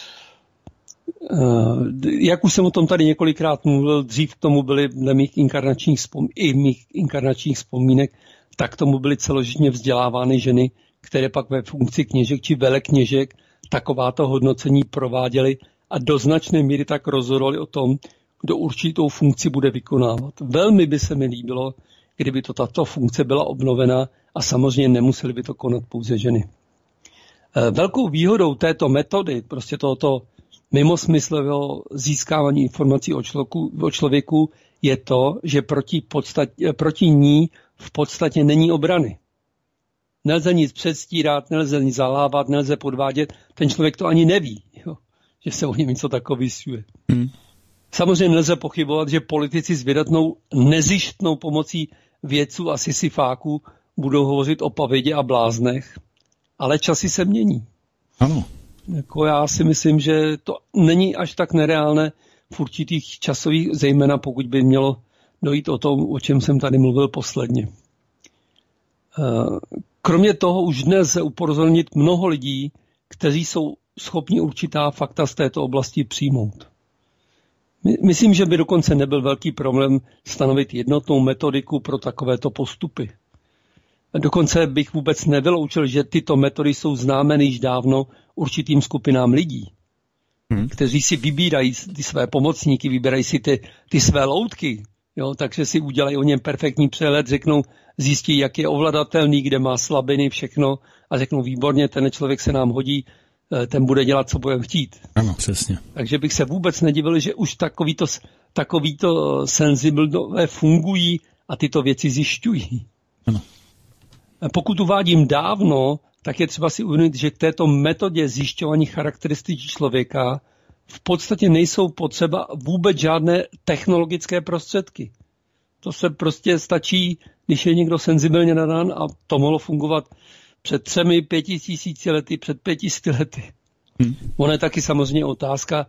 Jak už jsem o tom tady několikrát mluvil, dřív k tomu byly dle mých inkarnačních, vzpom- i mých inkarnačních vzpomínek, tak k tomu byly celoživotně vzdělávány ženy, které pak ve funkci kněžek či velekněžek takováto hodnocení prováděly a do značné míry tak rozhodovali o tom, kdo určitou funkci bude vykonávat. Velmi by se mi líbilo, kdyby to tato funkce byla obnovena a samozřejmě nemuseli by to konat pouze ženy. Velkou výhodou této metody, prostě tohoto mimosmyslového získávání informací o člověku, o člověku je to, že proti, podstat, proti ní v podstatě není obrany. Nelze nic předstírat, nelze nic zalávat, nelze podvádět. Ten člověk to ani neví, jo, že se o něm něco takového vysvětluje. Hmm. Samozřejmě nelze pochybovat, že politici s vydatnou nezištnou pomocí vědců a sisyfáků budou hovořit o pavědě a bláznech, ale časy se mění. Ano. Jako já si myslím, že to není až tak nereálné v určitých časových, zejména pokud by mělo dojít o tom, o čem jsem tady mluvil posledně. Kromě toho už dnes se upozornit mnoho lidí, kteří jsou schopni určitá fakta z této oblasti přijmout. Myslím, že by dokonce nebyl velký problém stanovit jednotnou metodiku pro takovéto postupy. Dokonce bych vůbec nevyloučil, že tyto metody jsou známé již dávno určitým skupinám lidí, hmm. kteří si vybírají ty své pomocníky, vybírají si ty, ty své loutky, jo, takže si udělají o něm perfektní přehled, řeknou, zjistí, jak je ovladatelný, kde má slabiny, všechno a řeknou, výborně, ten člověk se nám hodí, ten bude dělat, co budeme chtít. Ano, přesně. Takže bych se vůbec nedivil, že už takovýto, takovýto senzibilové fungují a tyto věci zjišťují. Ano. Pokud uvádím dávno, tak je třeba si uvědomit, že k této metodě zjišťování charakteristik člověka v podstatě nejsou potřeba vůbec žádné technologické prostředky. To se prostě stačí, když je někdo senzibilně nadán a to mohlo fungovat před třemi, pěti tisíci lety, před pěti sty lety. Hmm. Ono je taky samozřejmě otázka,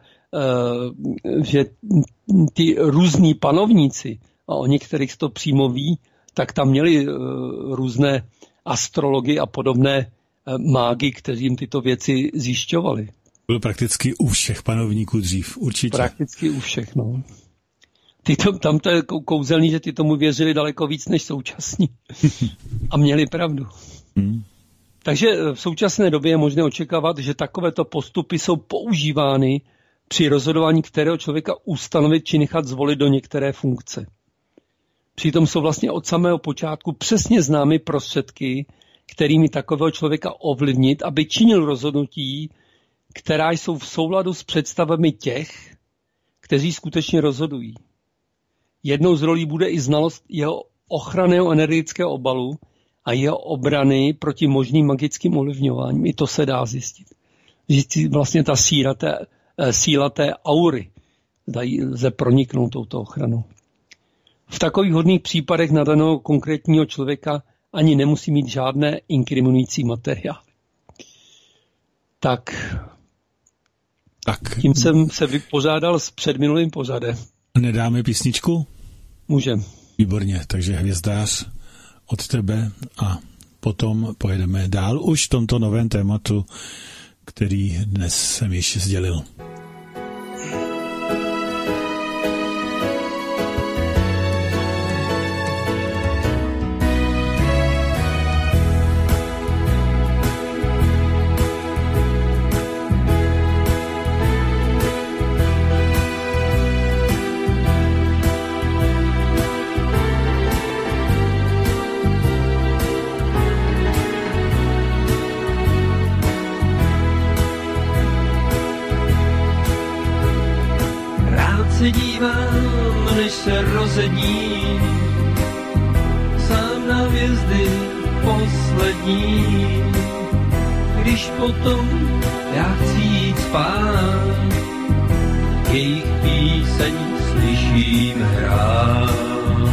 že ty různí panovníci, a o některých to přímo ví, tak tam měli různé astrology a podobné mágy, kteří jim tyto věci zjišťovali. Byl prakticky u všech panovníků dřív, určitě. Prakticky u všech, no. Ty to, tam to je kouzelný, že ty tomu věřili daleko víc než současní. A měli pravdu. Hmm. Takže v současné době je možné očekávat, že takovéto postupy jsou používány při rozhodování kterého člověka ustanovit či nechat zvolit do některé funkce. Přitom jsou vlastně od samého počátku přesně známy prostředky, kterými takového člověka ovlivnit, aby činil rozhodnutí, která jsou v souladu s představami těch, kteří skutečně rozhodují. Jednou z rolí bude i znalost jeho ochranného energetického obalu a jeho obrany proti možným magickým ovlivňováním. I to se dá zjistit. Zjistit vlastně ta síla té, síla té aury. Dají, lze proniknout touto ochranou. V takových hodných případech na daného konkrétního člověka ani nemusí mít žádné inkriminující materiály. Tak, tak. Tím jsem se vypořádal s předminulým pořadem. Nedáme písničku? Můžem. Výborně, takže Hvězdář od tebe a potom pojedeme dál už v tomto novém tématu, který dnes jsem již sdělil. Se dívám než se rozední, sám na hvězdy poslední. Když potom já chci jít spát, jejich píseň slyším hrát.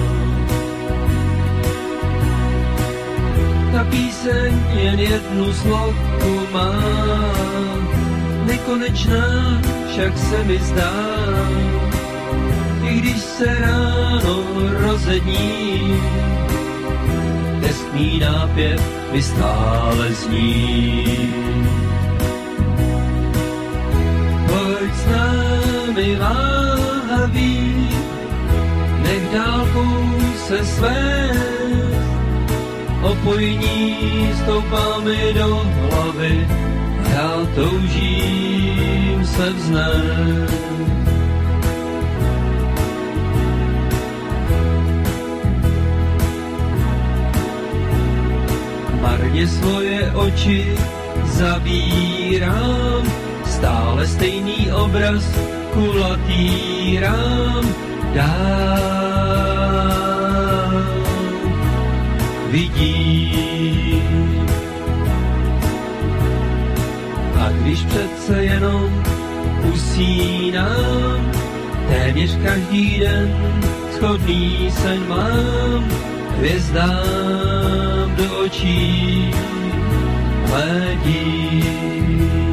Ta píseň jen jednu sloku má, nekonečná však se mi zdá. I když se ráno rozední, deskný nápěv mi stále zní. Pojď s námi váhavý, nech dálkou se svést, opojní stoupá mi do hlavy a já toužím se vznést. Marně svoje oči zavírám, stále stejný obraz kulatý rám dál vidím. A když přece jenom usínám, téměř každý den shodný sen mám, hvězdám do očí hledím.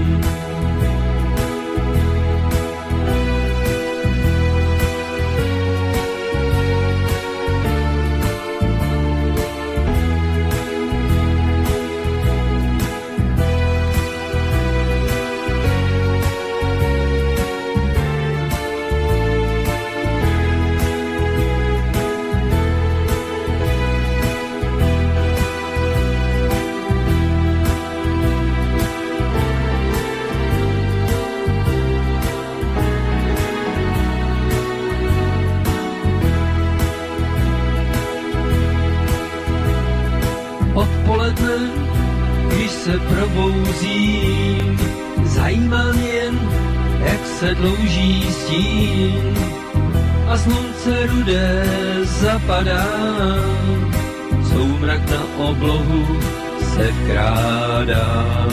Když se probouzím, zajímá mě jen, jak se dlouží stín a slunce rudé zapadá, soumrak na oblohu se vkrádá.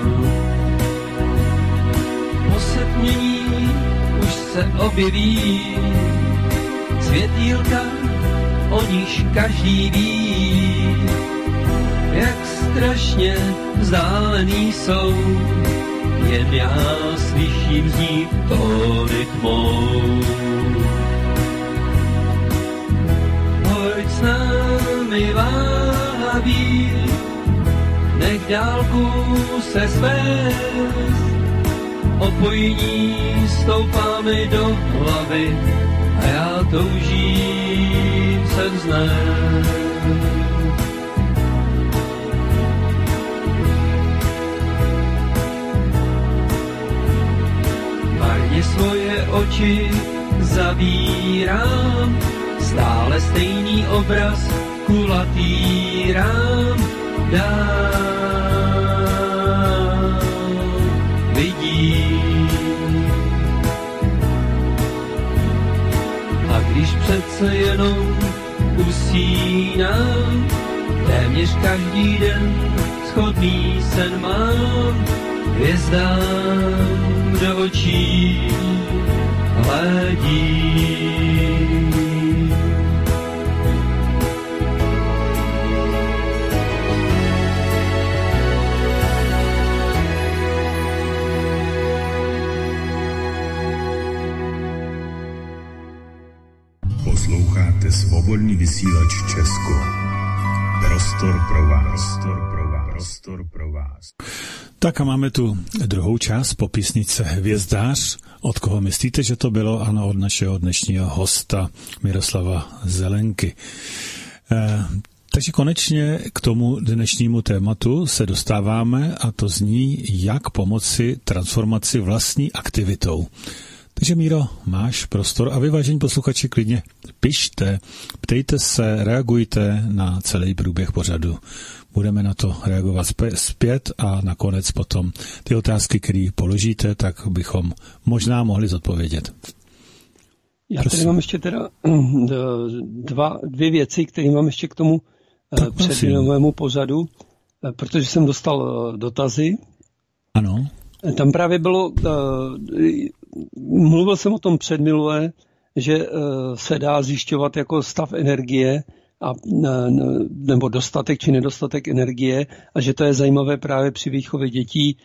Po setmění už se objeví světýlka, o nichž každý ví, jak strašně vzdálený jsou, jen já slyším z ní tóny tmou. Pojď s námi váhavý, nech dálku se svést, opojní stoupá mi do hlavy a já toužím se vznést. Svoje oči zavírám, stále stejný obraz kulatý rám dál vidím. A když přece jenom usínám, téměř každý den shodný sen mám, hvězdám do očí hledím. Posloucháte Svobodný vysílač Česko. Prostor pro vás. Prostor pro vás. Prostor pro vás. Tak a máme tu druhou část po písnice Hvězdář. Od koho myslíte, že to bylo? Ano, od našeho dnešního hosta Miroslava Zelenky. E, takže konečně k tomu dnešnímu tématu se dostáváme a to zní, jak pomoci transformaci vlastní aktivitou. Takže Míro, máš prostor a vy, vážení posluchači, klidně pište, ptejte se, reagujte na celý průběh pořadu. Budeme na to reagovat zpět a nakonec potom ty otázky, které položíte, tak bychom možná mohli zodpovědět. Já Prosím. tady mám ještě teda dva, dvě věci, které mám ještě k tomu předměnovému pořadu, protože jsem dostal dotazy. Ano. Tam právě bylo, mluvil jsem o tom předminulé, že se dá zjišťovat jako stav energie a, nebo dostatek či nedostatek energie a že to je zajímavé právě při výchově dětí,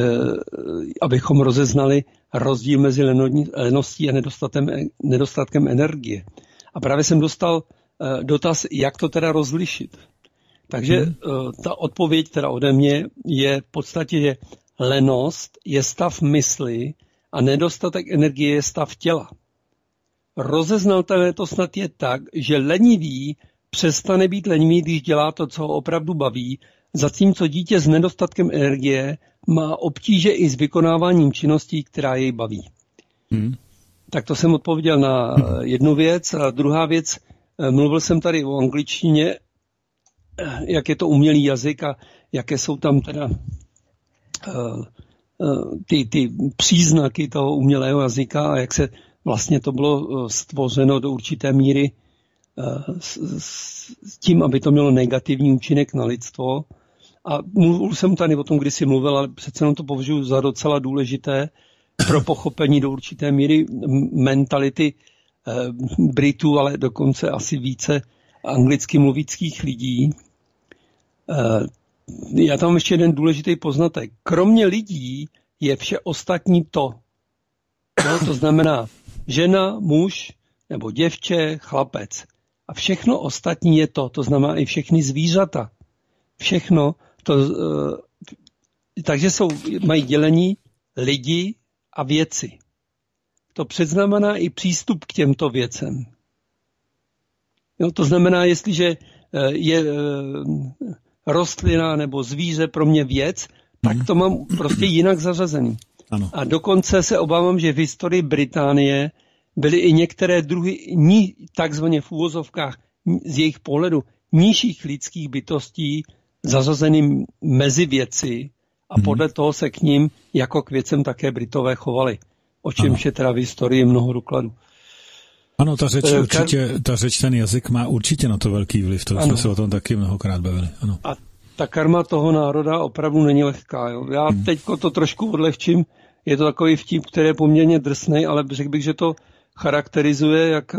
abychom rozeznali rozdíl mezi leností a nedostatkem, nedostatkem energie. A právě jsem dostal dotaz, jak to teda rozlišit. Takže hmm. ta odpověď teda ode mě je v podstatě, že lenost je stav mysli a nedostatek energie je stav těla. Rozeznatelné to snad je tak, že lenivý přestane být lenivý, když dělá to, co ho opravdu baví, zatímco dítě s nedostatkem energie má obtíže i s vykonáváním činností, která jej baví. Hmm. Tak to jsem odpověděl na jednu věc. A druhá věc, mluvil jsem tady o angličtině, jak je to umělý jazyk a jaké jsou tam teda uh, uh, ty, ty příznaky toho umělého jazyka a jak se vlastně to bylo stvořeno do určité míry uh, s, s tím, aby to mělo negativní účinek na lidstvo. A mluvil jsem tady o tom, když jsi mluvil, ale přece jenom to považuji za docela důležité pro pochopení do určité míry mentality eh, Britů, ale dokonce asi více anglicky mluvících lidí. Eh, já tam mám ještě jeden důležitý poznatek. Kromě lidí je vše ostatní to. No, to znamená žena, muž nebo děvče, chlapec. A všechno ostatní je to. To znamená i všechny zvířata. Všechno. To, takže jsou, mají dělení lidi a věci. To předznamená i přístup k těmto věcem. Jo, to znamená, jestliže je rostlina nebo zvíře pro mě věc, tak to mám prostě jinak zařazený. Ano. A dokonce se obávám, že v historii Británie byly i některé druhy ní, takzvaně v úvozovkách z jejich pohledu nižších lidských bytostí zařazeným mezi věci a podle toho se k ním jako k věcem také Britové chovali. O čemž je teda v historii mnoho dokladů. Ano, ta řeč, určitě, ta řeč, ten jazyk má určitě na to velký vliv, to ano. Jsme se o tom taky mnohokrát bavili. Ano. A ta karma toho národa opravdu není lehká. Jo. Já hmm. teďko to trošku odlehčím, je to takový vtip, který je poměrně drsnej, ale řekl bych, že to charakterizuje, jak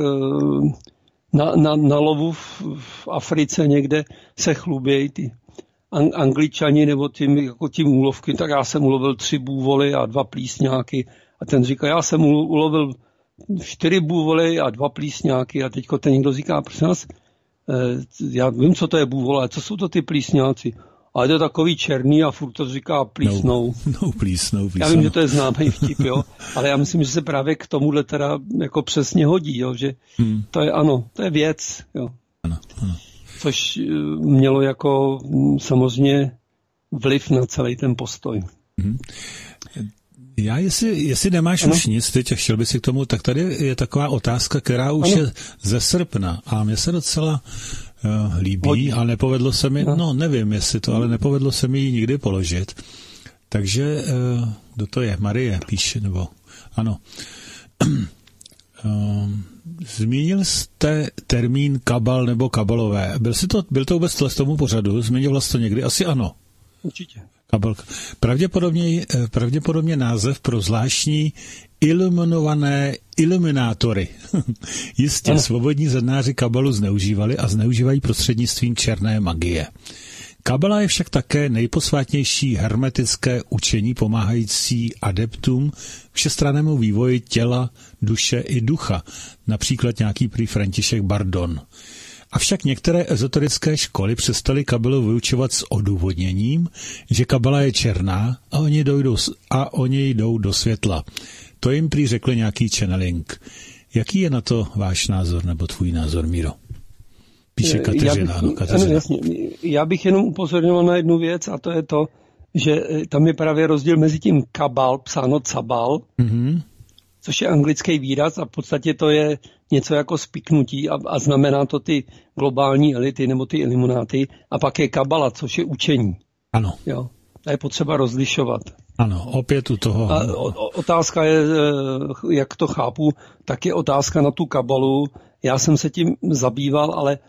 na, na, na lovu v, v Africe někde se chlubějí ty Angličani nebo tím, jako tím úlovky, tak já jsem ulovil tři bůvoly a dva plísňáky a ten říká, já jsem ulovil čtyři bůvoly a dva plísňáky a teďko ten někdo říká, prosím nás, já vím, co to je bůvole, ale co jsou to ty plísňáci? A je to takový černý a furt to říká plísnou. No, no plísnou, plísnou. Já vím, že to je známý vtip, jo, ale já myslím, že se právě k tomuhle teda jako přesně hodí, jo, že hmm. to je ano, to je věc, jo. Ano, ano. Což mělo jako samozřejmě vliv na celý ten postoj. Hmm. Já, jestli, jestli nemáš ano. už nic teď a chtěl by si k tomu, tak tady je taková otázka, která už ano. je ze srpna a mě se docela uh, líbí, Hodí. ale nepovedlo se mi, no. no nevím, jestli to, ale nepovedlo se mi ji nikdy položit. Takže, uh, kdo to je? Marie píše, nebo ano. uh, zmínil jste termín kabal nebo kabalové. Byl, si to, byl to vůbec z tomu pořadu? Zmínil jsi to někdy? Asi ano. Určitě. Kabalka. Pravděpodobně, pravděpodobně název pro zvláštní iluminované iluminátory. Jistě, ano. Svobodní zednáři kabalu zneužívali a zneužívají prostřednictvím černé magie. Kabala je však také nejposvátnější hermetické učení pomáhající adeptům všestrannému vývoji těla, duše i ducha, například nějaký prý František Bardon. Avšak některé ezoterické školy přestaly kabalu vyučovat s odůvodněním, že kabala je černá a oni, dojdou, a oni jdou do světla. To jim prý řekl nějaký channeling. Jaký je na to váš názor nebo tvůj názor, Míro? Píše Kateřina. Já bych, Kateřina. Ano, jasně. Já bych jenom upozorňoval na jednu věc a to je to, že tam je právě rozdíl mezi tím kabal, psáno cabal, mm-hmm. což je anglický výraz a v podstatě to je něco jako spiknutí a, a znamená to ty globální elity nebo ty ilumináty a pak je kabala, což je učení. Ano. Jo. A je potřeba rozlišovat. Ano, opět u toho. A otázka je, jak to chápu, tak je otázka na tu kabalu. Já jsem se tím zabýval, ale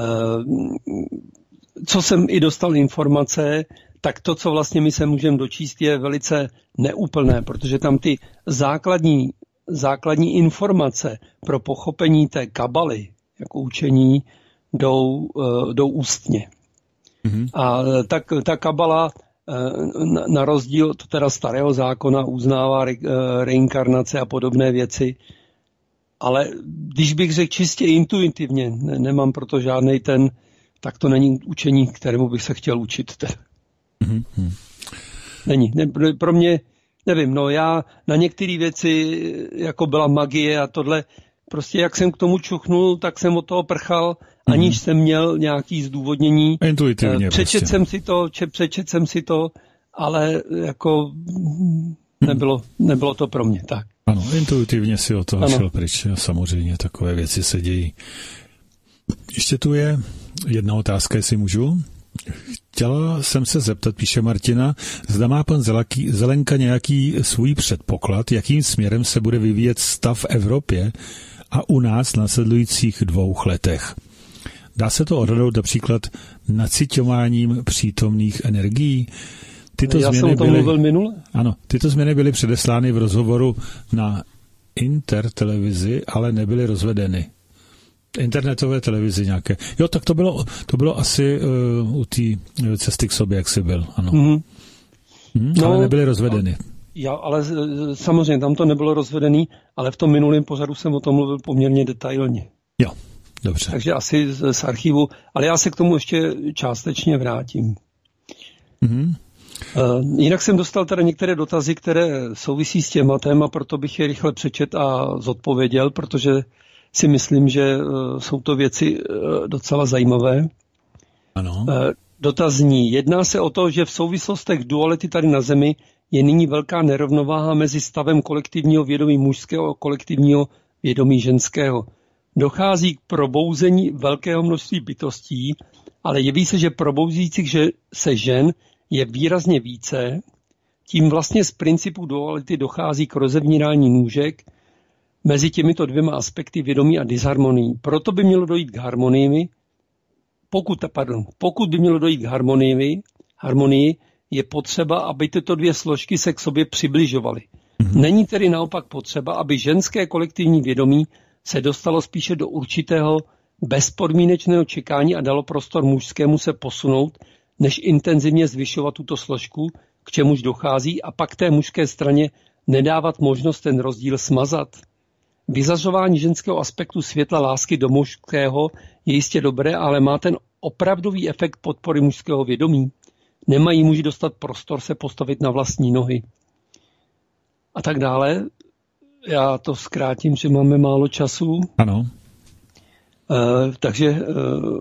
co jsem i dostal informace, tak to, co vlastně my se můžeme dočíst, je velice neúplné, protože tam ty základní, základní informace pro pochopení té kabaly jako učení jdou, jdou ústně. Mm-hmm. A tak ta kabala na, na rozdíl od teda starého zákona uznává re, reinkarnace a podobné věci, ale když bych řekl čistě intuitivně, ne, nemám proto žádnej ten, tak to není učení, kterému bych se chtěl učit. Mm-hmm. Není. Ne, pro mě, nevím, no já na některé věci, jako byla magie a tohle, prostě jak jsem k tomu čuchnul, tak jsem od toho prchal, aniž mm-hmm. jsem měl nějaký zdůvodnění. Intuitivně Přečet prostě. jsem si to, če, přečet jsem si to, ale jako nebylo, nebylo to pro mě tak. Ano, intuitivně si od toho ano. šel pryč. Samozřejmě takové věci se dějí. Ještě tu je jedna otázka, jestli můžu. Chtěla jsem se zeptat, píše Martina, zda má pan Zelaký, Zelenka nějaký svůj předpoklad, jakým směrem se bude vyvíjet stav v Evropě a u nás v následujících dvou letech. Dá se to odhadnout například naciťováním přítomných energií? Tyto Já změny jsem o tom byly, mluvil minule. Ano, tyto změny byly předeslány v rozhovoru na intertelevizi, ale nebyly rozvedeny. Internetové televizi nějaké. Jo, tak to bylo, to bylo asi uh, u té cesty k sobě, jak jsi byl, ano. Mm-hmm. Hmm, no, ale nebyly rozvedeny. Já, ale samozřejmě tam to nebylo rozvedený, ale v tom minulém pořadu jsem o tom mluvil poměrně detailně. Jo, dobře. Takže asi z, z archivu, ale já se k tomu ještě částečně vrátím. Mm-hmm. Uh, jinak jsem dostal teda některé dotazy, které souvisí s tématem a proto bych je rychle přečet a zodpověděl, protože si myslím, že uh, jsou to věci uh, docela zajímavé. Ano. Uh, dotazní. Jedná se o to, že v souvislostech duality tady na Zemi je nyní velká nerovnováha mezi stavem kolektivního vědomí mužského a kolektivního vědomí ženského. Dochází k probouzení velkého množství bytostí, ale jeví se, že probouzících že se žen je výrazně více, tím vlastně z principu duality dochází k rozevírání nůžek mezi těmito dvěma aspekty vědomí a disharmonii. Proto by mělo dojít k harmonii, pokud, pardon, pokud by mělo dojít k harmonii, harmonii, je potřeba, aby tyto dvě složky se k sobě přibližovaly. Mm-hmm. Není tedy naopak potřeba, aby ženské kolektivní vědomí se dostalo spíše do určitého bezpodmínečného čekání a dalo prostor mužskému se posunout, než intenzivně zvyšovat tuto složku, k čemuž dochází, a pak té mužské straně nedávat možnost ten rozdíl smazat. Vyzařování ženského aspektu světla lásky do mužského je jistě dobré, ale má ten opravdový efekt podpory mužského vědomí. Nemají muži dostat prostor se postavit na vlastní nohy. A tak dále. Já to zkrátím, že máme málo času. Ano. Uh, takže uh,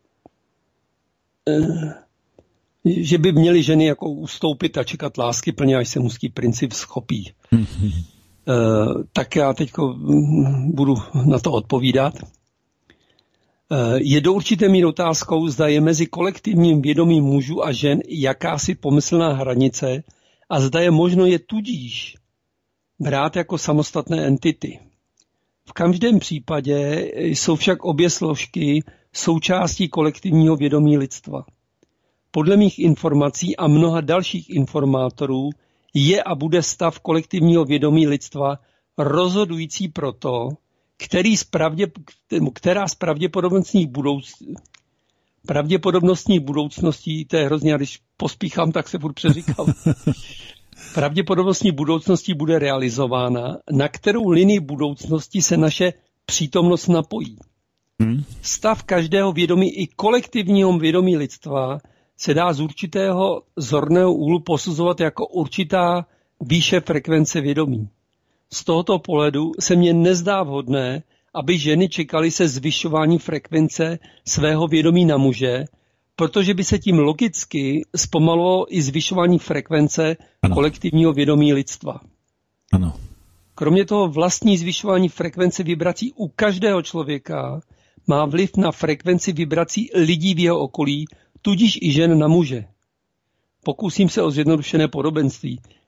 uh, že by měly ženy jako ustoupit a čekat lásky plně, až se mužský princip schopí. Mm-hmm. Uh, tak já teď budu na to odpovídat. Uh, je do určité míry otázkou, zda je mezi kolektivním vědomím mužů a žen jakási pomyslná hranice a zda je možno je tudíž brát jako samostatné entity. V každém případě jsou však obě složky součástí kolektivního vědomí lidstva. Podle mých informací a mnoha dalších informátorů je a bude stav kolektivního vědomí lidstva rozhodující pro to, který z pravdě, která z pravděpodobnostních budouc, pravděpodobnostních budoucností, to je hrozně, a když pospíchám, tak se budu přeříkat, pravděpodobnostní budoucností bude realizována, na kterou linii budoucnosti se naše přítomnost napojí. Hmm. Stav každého vědomí i kolektivního vědomí lidstva se dá z určitého zorného úhlu posuzovat jako určitá výše frekvence vědomí. Z tohoto pohledu se mně nezdá vhodné, aby ženy čekaly se zvyšování frekvence svého vědomí na muže, protože by se tím logicky zpomalovalo i zvyšování frekvence ano. kolektivního vědomí lidstva. Ano. Kromě toho vlastní zvyšování frekvence vibrací u každého člověka má vliv na frekvenci vibrací lidí v jeho okolí, tudíž i žen na muže. Pokusím se o zjednodušené podobenství.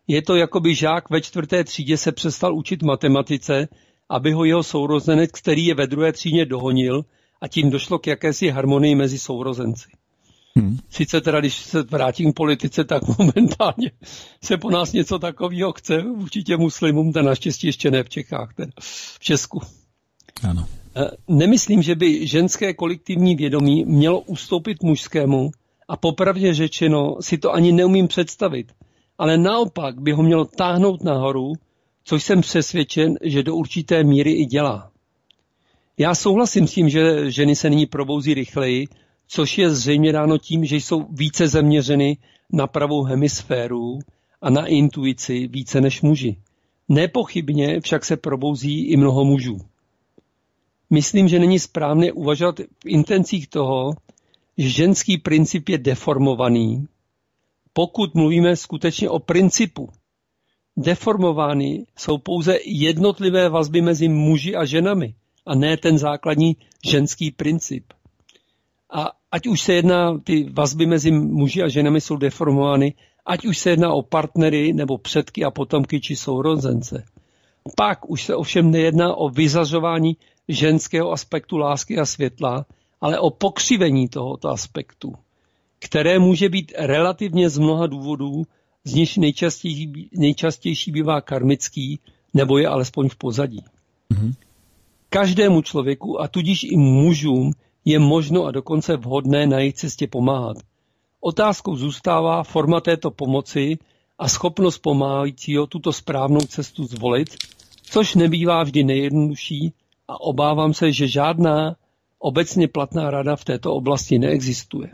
Je to, jako by žák ve čtvrté třídě se přestal učit matematice, aby ho jeho sourozenec, který je ve druhé třídě, dohonil a tím došlo k jakési harmonii mezi sourozenci. Hmm. Sice teda, když se vrátím k politice, tak momentálně se po nás něco takového chce určitě muslimům, to naštěstí ještě ne v Čechách, teda v Česku. Ano. Nemyslím, že by ženské kolektivní vědomí mělo ustoupit mužskému a popravdě řečeno si to ani neumím představit, ale naopak by ho mělo táhnout nahoru, což jsem přesvědčen, že do určité míry i dělá. Já souhlasím s tím, že ženy se nyní probouzí rychleji, což je zřejmě dáno tím, že jsou více zaměřeny na pravou hemisféru a na intuici více než muži. Nepochybně však se probouzí i mnoho mužů. Myslím, že není správné uvažovat v intencích toho, že ženský princip je deformovaný, pokud mluvíme skutečně o principu. Deformovány jsou pouze jednotlivé vazby mezi muži a ženami a ne ten základní ženský princip. A ať už se jedná, ty vazby mezi muži a ženami jsou deformovány, ať už se jedná o partnery nebo předky a potomky či sourozence. Pak už se ovšem nejedná o vyzařování ženského aspektu lásky a světla, ale o pokřivení tohoto aspektu, které může být relativně z mnoha důvodů, z nich nejčastější, nejčastější bývá karmický, nebo je alespoň v pozadí. Mm-hmm. Každému člověku, a tudíž i mužům, je možno a dokonce vhodné na jejich cestě pomáhat. Otázkou zůstává forma této pomoci a schopnost pomáhajícího tuto správnou cestu zvolit, což nebývá vždy nejjednodušší a obávám se, že žádná obecně platná rada v této oblasti neexistuje.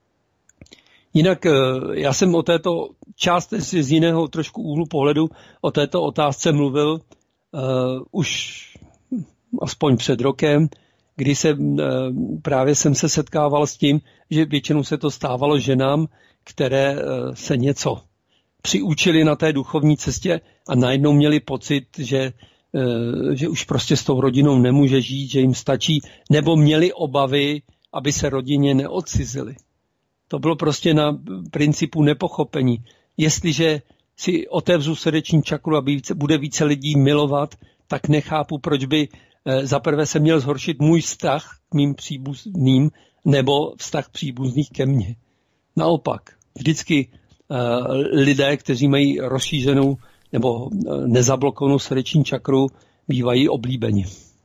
Jinak já jsem o této části z jiného trošku úhlu pohledu o této otázce mluvil uh, už aspoň před rokem, kdy se, uh, právě jsem se setkával s tím, že většinou se to stávalo ženám, které uh, se něco přiučili na té duchovní cestě a najednou měli pocit, že, uh, že už prostě s tou rodinou nemůže žít, že jim stačí, nebo měli obavy, aby se rodině neodcizili. To bylo prostě na principu nepochopení. Jestliže si otevřu srdeční čakru a více, bude více lidí milovat, tak nechápu, proč by eh, zaprvé se měl zhoršit můj vztah k mým příbuzným nebo vztah příbuzných ke mně. Naopak, vždycky eh, lidé, kteří mají rozšířenou nebo eh, nezablokovanou srdeční čakru, bývají oblíbeni.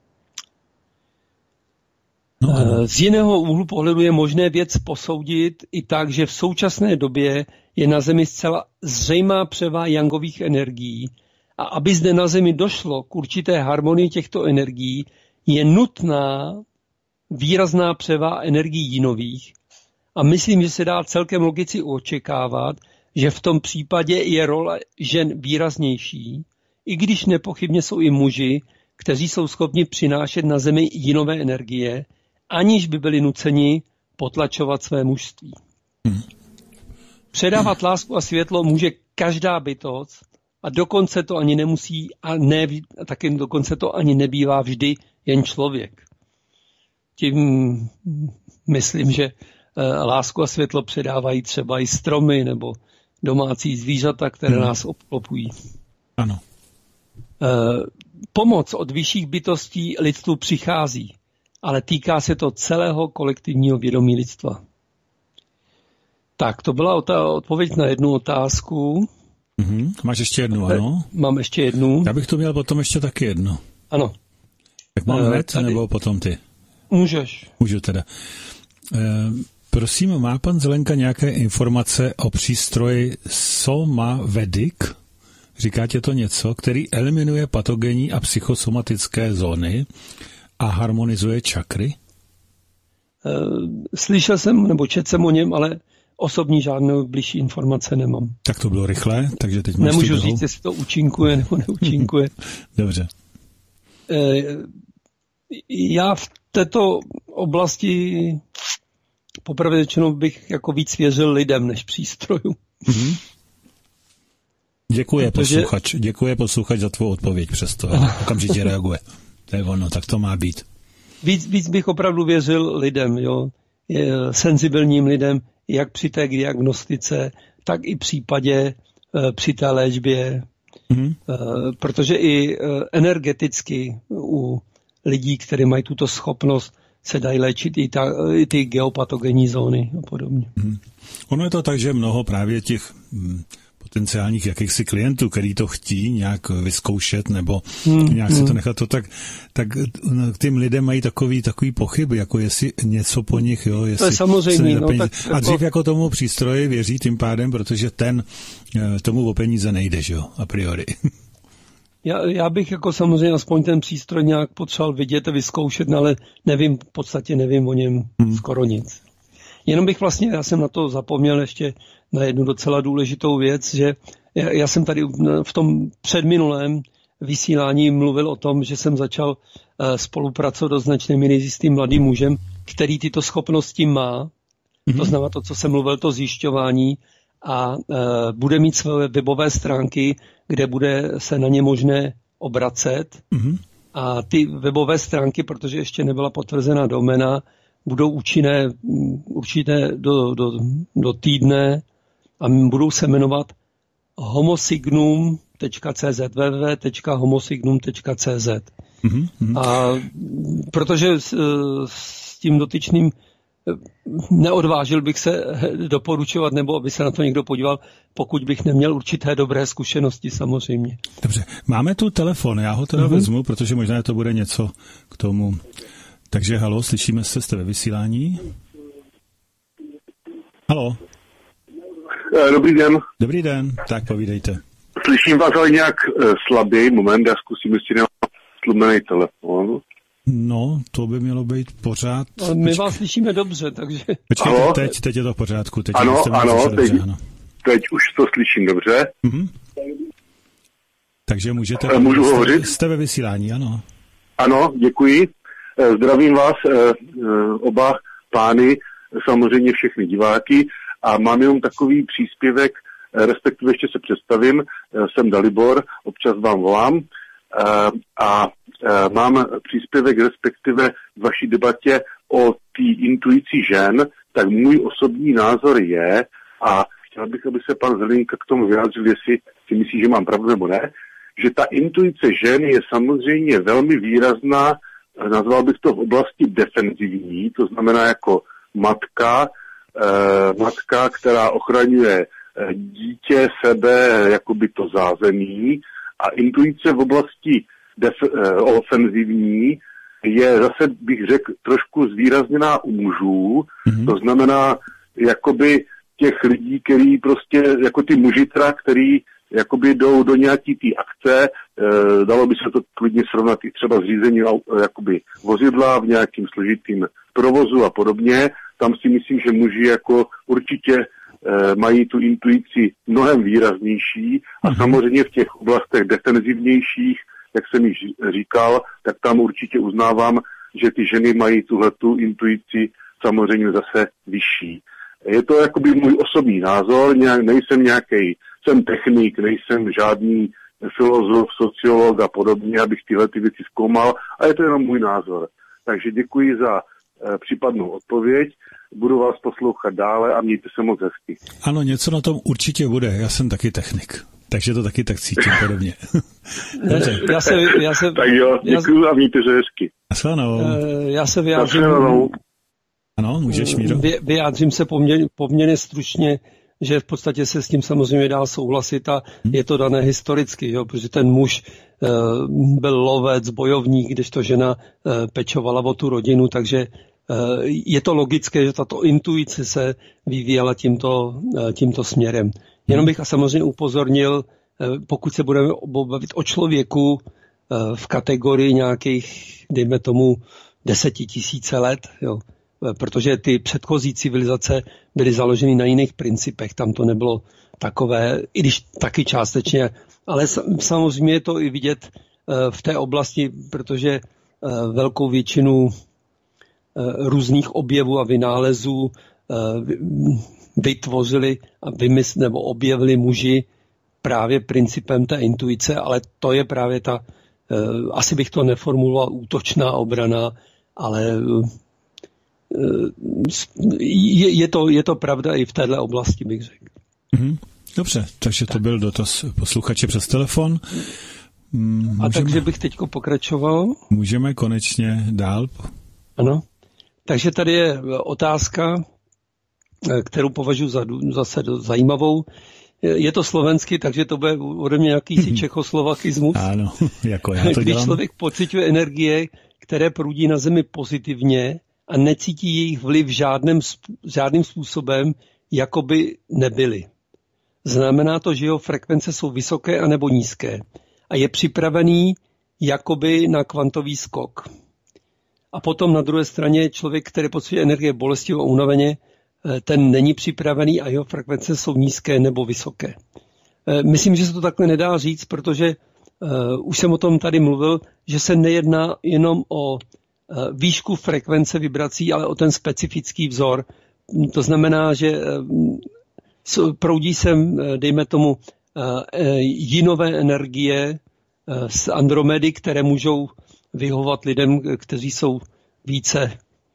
No, z jiného úhlu pohledu je možné věc posoudit i tak, že v současné době je na Zemi zcela zřejmá převaha jangových energií a aby zde na Zemi došlo k určité harmonii těchto energií, je nutná výrazná převaha energií jinových a myslím, že se dá celkem logicky očekávat, že v tom případě je role žen výraznější, i když nepochybně jsou i muži, kteří jsou schopni přinášet na Zemi jinové energie, aniž by byli nuceni potlačovat své mužství. Hmm. Předávat lásku a světlo může každá bytost a dokonce to ani nemusí a, ne, a taky dokonce to ani nebývá vždy jen člověk. Tím myslím, že lásku a světlo předávají třeba i stromy nebo domácí zvířata, které hmm. nás obklopují. Ano. Pomoc od vyšších bytostí lidstvu přichází, ale týká se to celého kolektivního vědomí lidstva. Tak, to byla odpověď na jednu otázku. Mm-hmm. Máš ještě jednu, ano? Mám ještě jednu. Já bych to měl potom ještě taky jednu. Ano. Tak mám hned, uh, nebo potom ty? Můžeš. Můžu teda. Uh, prosím, má pan Zelenka nějaké informace o přístroji Somavedic? Říká tě to něco, který eliminuje patogenní a psychosomatické zóny a harmonizuje čakry? Slyšel jsem, nebo četl jsem o něm, ale osobní žádnou blížší informace nemám. Tak to bylo rychlé, takže teď máš Nemůžu říct, jestli to účinkuje nebo neúčinkuje. Dobře. Já v této oblasti popravdě řečeno bych jako víc věřil lidem než přístrojům. Mm-hmm. Děkuje Protože... posluchač, děkuje posluchač za tvou odpověď přesto. Okamžitě reaguje. To je ono, tak to má být. Víc, víc bych opravdu věřil lidem, jo, senzibilním lidem, jak při té diagnostice, tak i v případě při té léčbě, mm-hmm. protože i energeticky u lidí, kteří mají tuto schopnost, se dají léčit i, ta, i ty geopatogenní zóny a podobně. Mm. Ono je to tak, že mnoho právě těch mm, potenciálních jakýchsi klientů, který to chtí nějak vyzkoušet nebo hmm, nějak si to nechat to, tak, tak tím lidem mají takový, takový pochyby, jako jestli něco po nich, jo, jestli to je samozřejmě, no, tak a dřív jako... jako tomu přístroji věří tím pádem, protože ten tomu o peníze nejde, že jo, a priori. Já, já bych jako samozřejmě aspoň ten přístroj nějak potřeboval vidět a vyzkoušet, ale nevím, v podstatě nevím o něm hmm. skoro nic. Jenom bych vlastně, já jsem na to zapomněl ještě na jednu docela důležitou věc, že já, já jsem tady v tom předminulém vysílání mluvil o tom, že jsem začal uh, spolupracovat do značné míry s tím mladým mužem, který tyto schopnosti má, mm-hmm. to znamená to, co jsem mluvil, to zjišťování a uh, bude mít své webové stránky, kde bude se na ně možné obracet mm-hmm. a ty webové stránky, protože ještě nebyla potvrzená doména, budou účinné určité do, do, do týdne a budou se jmenovat homosignum tečka cé zet, w w w tečka homosignum tečka cé zet. Mm-hmm. A protože s, s tím dotyčným neodvážil bych se doporučovat, nebo aby se na to někdo podíval, pokud bych neměl určité dobré zkušenosti samozřejmě. Dobře, máme tu telefon, já ho teda mm-hmm. vezmu, protože možná to bude něco k tomu. Takže halo, slyšíme se, jste ve vysílání? Halo. Dobrý den. Dobrý den, tak povídejte. Slyším vás ale nějak uh, slabý, moment, já zkusím, jestli nemám tlumený telefon. No, to by mělo být pořád. Ale my Počkej. vás slyšíme dobře, takže... Počkejte, teď, teď je to v pořádku. Teď ano, ano, teď, dobře, ano, teď už to slyším dobře. Mhm. Takže můžete... Uh, můžu jste, hovořit? Jste ve vysílání, ano. Ano, děkuji. Zdravím vás, oba pány, samozřejmě všechny diváky a mám jenom takový příspěvek, respektive ještě se představím, jsem Dalibor, občas vám volám a mám příspěvek respektive v vaší debatě o té intuici žen, tak můj osobní názor je, a chtěl bych, aby se pan Zelinka k tomu vyjádřil, jestli si myslí, že mám pravdu nebo ne, že ta intuice žen je samozřejmě velmi výrazná, nazval bych to v oblasti defenzivní, to znamená jako matka, eh, matka, která ochraňuje dítě, sebe, jakoby to zázemí, a intuice v oblasti def- eh, ofenzivní je zase, bych řekl, trošku zvýrazněná u mužů, mm-hmm. to znamená jakoby těch lidí, který prostě, jako ty muži teda, který jakoby jdou do nějaký té akce, e, dalo by se to klidně srovnat i třeba s řízením jakoby vozidla v nějakým složitým provozu a podobně. Tam si myslím, že muži jako určitě e, mají tu intuici mnohem výraznější a samozřejmě v těch oblastech defenzivnějších, jak jsem již říkal, tak tam určitě uznávám, že ty ženy mají tuhletu intuici samozřejmě zase vyšší. Je to jakoby můj osobní názor, nějak, nejsem nějaký, jsem technik, nejsem žádný filozof, sociolog a podobně, abych tyhle ty věci zkoumal, a je to jenom můj názor. Takže děkuji za e, případnou odpověď, budu vás poslouchat dále a mějte se moc hezky. Ano, něco na tom určitě bude, já jsem taky technik, takže to taky tak cítím podobně. Dobře. Já se, já se, tak jo, děkuji a mějte se hezky. Nasledanou. Já se vyjádřím... Ano, můžeš, Míro. Vyjádřím se poměrně, poměrně stručně, že v podstatě se s tím samozřejmě dá souhlasit a hmm. je to dané historicky, jo, protože ten muž e, byl lovec, bojovník, když to žena e, pečovala o tu rodinu, takže e, je to logické, že tato intuice se vyvíjela tímto, e, tímto směrem. Jenom bych a samozřejmě upozornil, e, pokud se budeme bavit o člověku e, v kategorii nějakých, dejme tomu, desetitisíce let, jo, protože ty předchozí civilizace byly založeny na jiných principech, tam to nebylo takové, i když taky částečně, ale samozřejmě je to i vidět v té oblasti, protože velkou většinu různých objevů a vynálezů vytvořili a vymysl, nebo objevili muži právě principem té intuice, ale to je právě ta, asi bych to neformuloval útočná obrana, ale je, je, to, je to pravda i v této oblasti, bych řekl. Mm-hmm. Dobře, takže to byl dotaz posluchače přes telefon. Můžeme, a takže bych teďko pokračoval. Můžeme konečně dál. Ano. Takže tady je otázka, kterou považuji za zase zajímavou. Je to slovensky, takže to bude ode mě jakýsi čechoslovakismus. Ano, jako já to Když dělám. člověk pociťuje energie, které proudí na zemi pozitivně a necítí jejich vliv žádným, žádným způsobem, jako by nebyly. Znamená to, že jeho frekvence jsou vysoké anebo nízké a je připravený jakoby na kvantový skok. A potom na druhé straně člověk, který pociťuje energie bolestivo a unaveně, ten není připravený a jeho frekvence jsou nízké nebo vysoké. Myslím, že se to takhle nedá říct, protože uh, už jsem o tom tady mluvil, že se nejedná jenom o uh, výšku frekvence vibrací, ale o ten specifický vzor. To znamená, že uh, proudí sem, uh, dejme tomu, uh, jinové energie uh, z Andromedy, které můžou vyhovovat lidem, kteří jsou více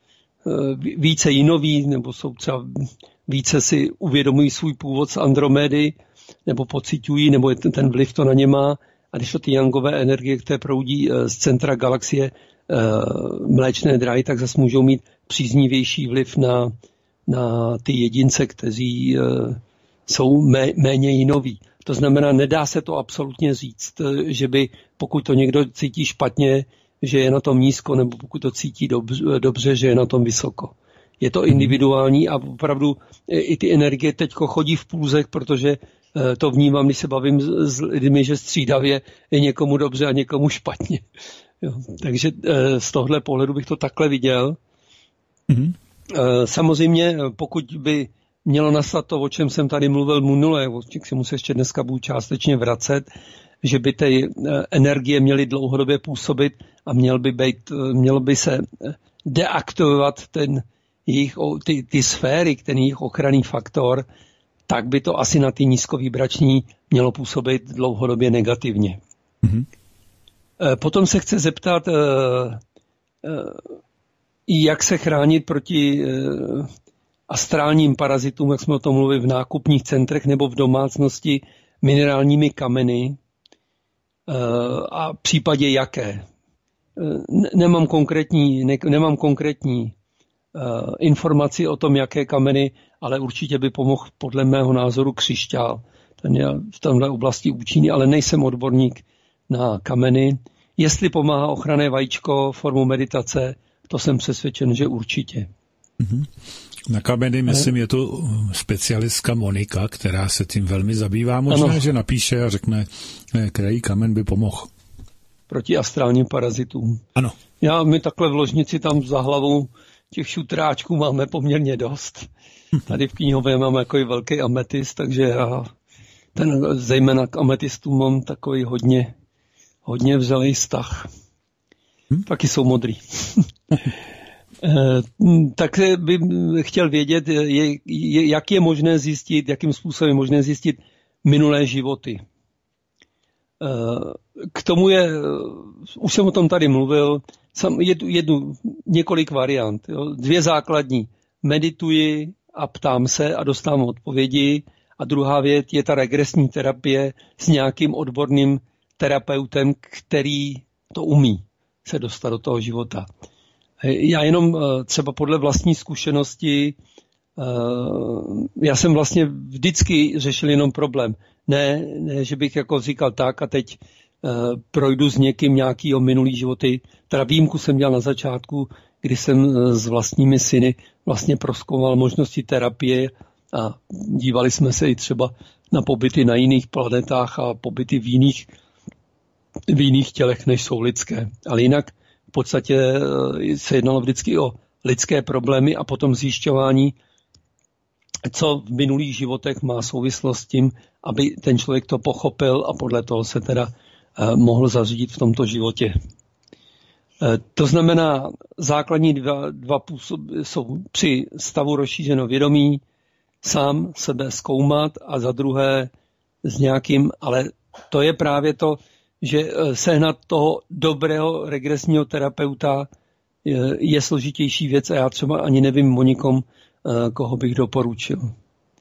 více jinoví, nebo jsou třeba více si uvědomují svůj původ z Andromedy, nebo pociťují, nebo ten vliv to na ně má. A když to ty yangové energie, které proudí z centra galaxie Mléčné dráhy, tak zase můžou mít příznivější vliv na, na ty jedince, kteří jsou mé, méně jinoví. To znamená, nedá se to absolutně říct, že by, pokud to někdo cítí špatně, že je na tom nízko, nebo pokud to cítí dobře, dobře, že je na tom vysoko. Je to individuální a opravdu i ty energie teďko chodí v pulzech, protože to vnímám, když se bavím s lidmi, že střídavě je někomu dobře a někomu špatně. Jo. Takže z tohle pohledu bych to takhle viděl. Mm-hmm. Samozřejmě, pokud by mělo nastat to, o čem jsem tady mluvil minule, o čem si musím ještě dneska budu částečně vracet, že by ty energie měly dlouhodobě působit a měl by být, mělo by se deaktivovat ten jejich, ty, ty sféry, ten jejich ochranný faktor, tak by to asi na ty nízkovibrační mělo působit dlouhodobě negativně. Mm-hmm. Potom se chce zeptat, jak se chránit proti astrálním parazitům, jak jsme o tom mluvili, v nákupních centrech nebo v domácnosti minerálními kameny, a v případě jaké. Nemám konkrétní, ne, nemám konkrétní uh, informaci o tom, jaké kameny, ale určitě by pomohl podle mého názoru křišťál. Ten je v této oblasti účinný, ale nejsem odborník na kameny. Jestli pomáhá ochranné vajíčko formou meditace, to jsem přesvědčen, že určitě. Mm-hmm. Na kameny, myslím, je to specialistka Monika, která se tím velmi zabývá. Možná, ano, že napíše a řekne, který kamen by pomohl. Proti astrálním parazitům. Ano. Já, my takhle v ložnici tam za hlavou těch šutráčků máme poměrně dost. Tady v knihově mám jako velký ametist, takže já ten, zejména k ametistům mám takový hodně, hodně vřelý vztah. Hm? Taky jsou modrý. Tak bych chtěl vědět, je, je, jak je možné zjistit, jakým způsobem je možné zjistit minulé životy. K tomu je, už jsem o tom tady mluvil, sam, jednu, jednu, několik variant. Jo. Dvě základní. Medituji a ptám se a dostávám odpovědi. A druhá věc je ta regresní terapie s nějakým odborným terapeutem, který to umí se dostat do toho života. Já jenom třeba podle vlastní zkušenosti, já jsem vlastně vždycky řešil jenom problém. Ne, ne, že bych jako říkal tak a teď projdu s někým nějakýho minulý životy. Teda výjimku jsem dělal na začátku, kdy jsem s vlastními syny vlastně prozkoumal možnosti terapie a dívali jsme se i třeba na pobyty na jiných planetách a pobyty v jiných, v jiných tělech, než jsou lidské. Ale jinak v podstatě se jednalo vždycky o lidské problémy a potom zjišťování, co v minulých životech má souvislost s tím, aby ten člověk to pochopil a podle toho se teda eh, mohl zařídit v tomto životě. Eh, to znamená, základní dva, dva působy jsou při stavu rozšířeno vědomí, sám sebe zkoumat a za druhé s nějakým, ale to je právě to, že sehnat toho dobrého regresního terapeuta je, je složitější věc a já třeba ani nevím o nikom, koho bych doporučil.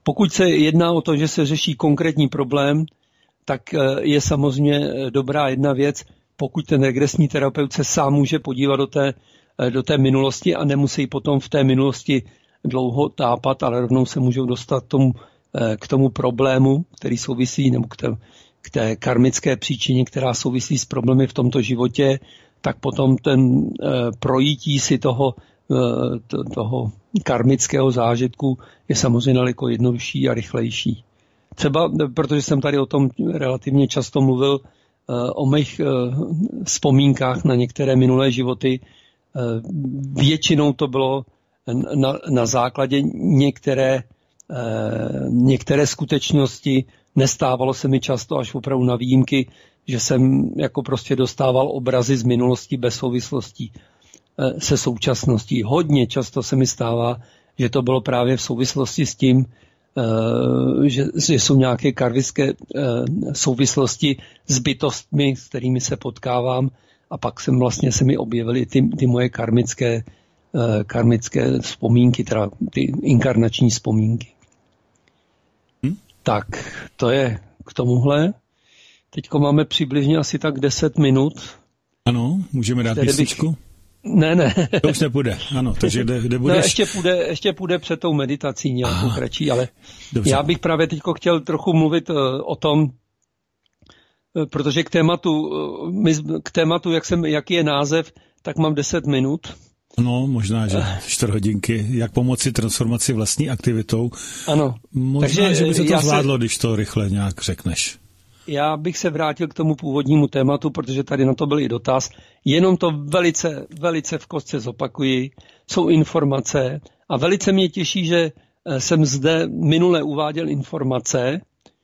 Pokud se jedná o to, že se řeší konkrétní problém, tak je samozřejmě dobrá jedna věc, pokud ten regresní terapeut se sám může podívat do té, do té minulosti a nemusí potom v té minulosti dlouho tápat, ale rovnou se můžou dostat tomu, k tomu problému, který souvisí, nebo k té, k té karmické příčině, která souvisí s problémy v tomto životě, tak potom ten projítí si toho, toho karmického zážitku je samozřejmě daleko jednodušší a rychlejší. Třeba, protože jsem tady o tom relativně často mluvil, o mých vzpomínkách na některé minulé životy, většinou to bylo na, na základě některé, některé skutečnosti. Nestávalo se mi často až opravdu na výjimky, že jsem jako prostě dostával obrazy z minulosti bez souvislostí se současností. Hodně často se mi stává, že to bylo právě v souvislosti s tím, že, že jsou nějaké karmické souvislosti s bytostmi, s kterými se potkávám, a pak jsem vlastně se mi objevily ty, ty moje karmické, karmické vzpomínky, teda ty inkarnační vzpomínky. Hmm? Tak, to je k tomuhle. Teďko máme přibližně asi tak deset minut. Ano, můžeme dát písničku? Bych... Ne, ne. To už nepůjde, ano, takže kde, kde budeš? No, ještě půjde, ještě půjde před tou meditací nějakou kratší, ale dobře. Já bych právě teďko chtěl trochu mluvit uh, o tom, uh, protože k tématu, uh, my, k tématu, jak jsem, jaký je název, tak mám deset minut. No, možná, že čtyři hodinky. Jak pomoci transformaci vlastní aktivitou. Ano. Možná, takže, že by se to zvládlo, se... když to rychle nějak řekneš. Já bych se vrátil k tomu původnímu tématu, protože tady na to byl i dotaz. Jenom to velice, velice v kostce zopakuji. Jsou informace a velice mě těší, že jsem zde minule uváděl informace,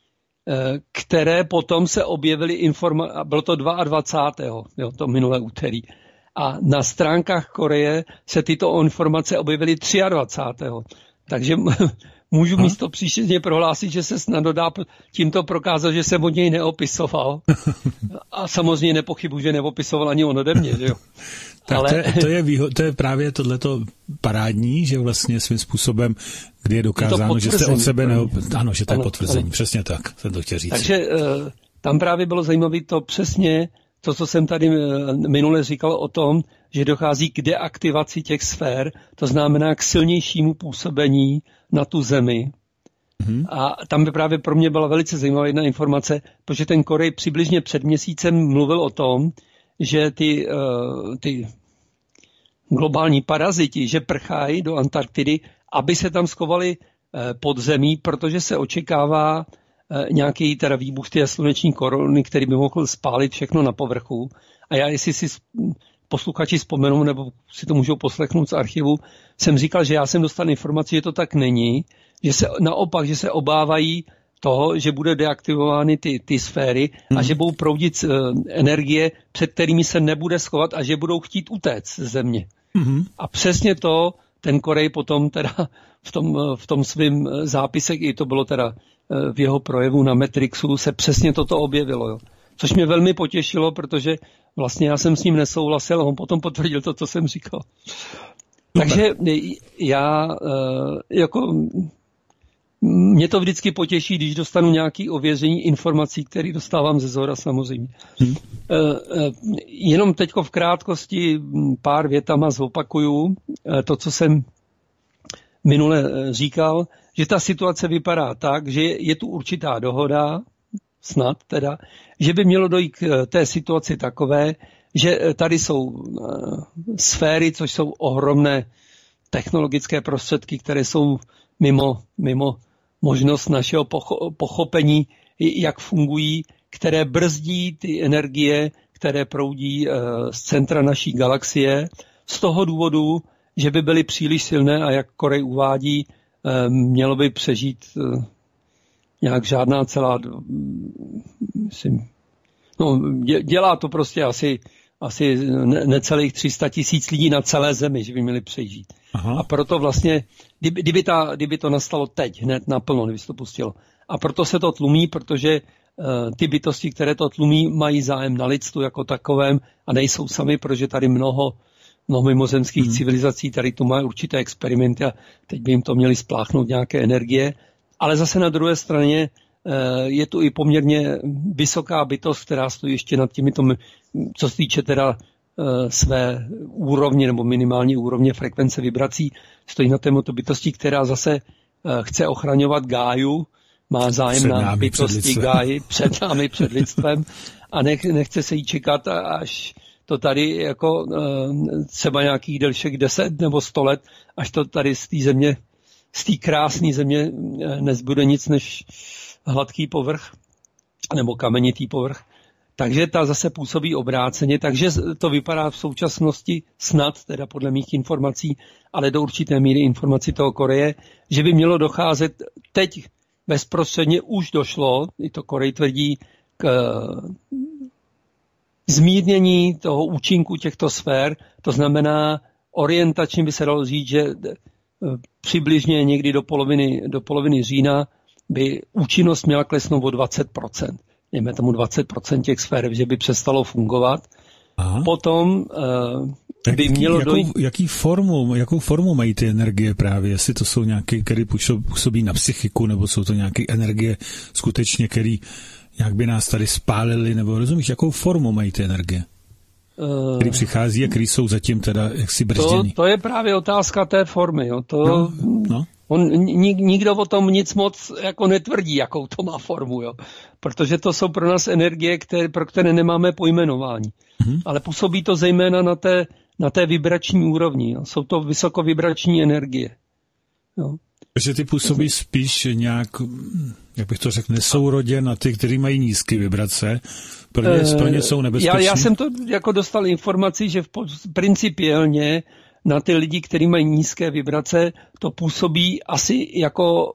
které potom se objevily informace, bylo to dvacátého druhého Jo, to minulé úterý. A na stránkách Koreje se tyto informace objevily dvacátého třetího Takže můžu ha? místo příště prohlásit, že se snad dá tímto prokázat, že jsem od něj neopisoval. A samozřejmě nepochybuji, že neopisoval ani on ode mě, že jo. Tak ale... to, je, to, je výho- to je právě tohleto parádní, že vlastně svým způsobem, kdy je dokázáno, je že jste od sebe neop... Ano, že to ano, je potvrzení, ano. Přesně tak, jsem to chtěl říct. Takže uh, tam právě bylo zajímavé to přesně, to, co jsem tady minule říkal o tom, že dochází k deaktivaci těch sfér, to znamená k silnějšímu působení na tu zemi. Mm-hmm. A tam by právě pro mě byla velice zajímavá jedna informace, protože ten Korej přibližně před měsícem mluvil o tom, že ty, uh, ty globální paraziti, že prchají do Antarktidy, aby se tam schovali uh, pod zemí, protože se očekává uh, nějaký teda výbuch té sluneční korony, který by mohl spálit všechno na povrchu. A já, jestli si posluchači vzpomenou, nebo si to můžou poslechnout z archivu, jsem říkal, že já jsem dostal informaci, že to tak není, že se naopak, že se obávají toho, že bude deaktivovány ty, ty sféry mm. a že budou proudit uh, energie, před kterými se nebude schovat a že budou chtít utéct ze země. Mm. A přesně to ten Korej potom teda v tom, v tom svým zápise, i to bylo teda v jeho projevu na Matrixu, se přesně toto objevilo. Jo. Což mě velmi potěšilo, protože vlastně já jsem s ním nesouhlasil a on potom potvrdil to, co jsem říkal. Takže já jako mě to vždycky potěší, když dostanu nějaké ověření informací, které dostávám ze zhora samozřejmě. Hmm. Jenom teďko v krátkosti pár větama zopakuju to, co jsem minule říkal, že ta situace vypadá tak, že je tu určitá dohoda, snad teda, že by mělo dojít k té situaci takové, že tady jsou sféry, což jsou ohromné technologické prostředky, které jsou mimo, mimo možnost našeho pochopení, jak fungují, které brzdí ty energie, které proudí z centra naší galaxie, z toho důvodu, že by byly příliš silné a jak Korej uvádí, mělo by přežít nějak žádná celá, myslím, no, dělá to prostě asi, asi necelých tři sta tisíc lidí na celé zemi, že by měli přežít. Aha. A proto vlastně, kdyby, kdyby, ta, kdyby to nastalo teď, hned naplno, kdyby se to pustilo. A proto se to tlumí, protože uh, ty bytosti, které to tlumí, mají zájem na lidstvu jako takovém a nejsou sami, protože tady mnoho, mnoho mimozemských hmm. civilizací, tady tu mají určité experimenty a teď by jim to měli spláchnout nějaké energie. ale zase na druhé straně je tu i poměrně vysoká bytost, která stojí ještě nad těmito, co se týče teda své úrovně nebo minimální úrovně frekvence vibrací, stojí na této bytosti, která zase chce ochraňovat Gáju, má zájem na bytosti Gáji před námi, před lidstvem a nech, nechce se jí čekat, až to tady jako třeba nějakých delších deset nebo sto let, až to tady z té země, z té krásné země nezbude nic než hladký povrch nebo kamenitý povrch. Takže ta zase působí obráceně, takže to vypadá v současnosti snad, teda podle mých informací, ale do určité míry informací toho Koreje, že by mělo docházet teď bezprostředně už došlo, i to Korej tvrdí, k zmírnění toho účinku těchto sfér, to znamená orientačně by se dalo říct, že přibližně někdy do poloviny, do poloviny října by účinnost měla klesnout o dvacet procent. Dejme tomu dvacet procent těch sfér, že by přestalo fungovat. Aha. Potom uh, by jaký, mělo jakou, dojít... Jaký formu, jakou formu mají ty energie právě? Jestli to jsou nějaké, které působí na psychiku, nebo jsou to nějaké energie skutečně, které nějak by nás tady spálily, nebo rozumíš, jakou formu mají ty energie? Uh, který přichází a který jsou zatím teda jaksi brzděný? To, to je právě otázka té formy. Jo. To, no, no. On, nik, nikdo o tom nic moc jako netvrdí, jakou to má formu, jo. Protože to jsou pro nás energie, které, pro které nemáme pojmenování. Mm-hmm. Ale působí to zejména na té, na té vibrační úrovni. Jo. Jsou to vysokovibrační energie. Jo. Takže ty působí spíš nějak, jak bych to řekl, nesourodě na ty, kteří mají nízké vibrace, pro ně, pro ně jsou nebezpečné. Já, já jsem to jako dostal informaci, že v, principiálně na ty lidi, kteří mají nízké vibrace, to působí asi jako,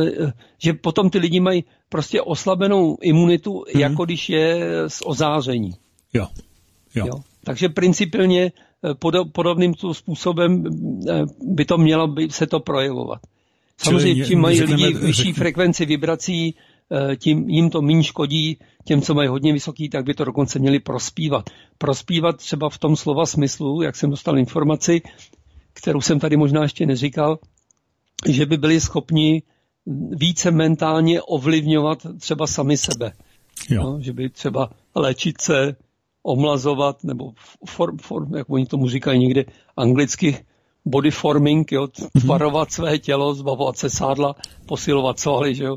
že potom ty lidi mají prostě oslabenou imunitu, hmm. jako když je z ozáření. Jo. Jo. Jo. Takže principiálně podobným způsobem by to mělo by se to projevovat. Samozřejmě, čím mají řekneme, lidi vyšší řekneme. frekvenci vibrací, tím jim to méně škodí, těm, co mají hodně vysoký, tak by to dokonce měli prospívat. Prospívat třeba v tom slova smyslu, jak jsem dostal informaci, kterou jsem tady možná ještě neříkal, že by byli schopni více mentálně ovlivňovat třeba sami sebe. No, že by třeba léčit se, omlazovat, nebo form, form, jak oni tomu říkají někde anglicky, body forming, jo, tvarovat mm-hmm. své tělo, zbavovat se sádla, posilovat svaly, že jo.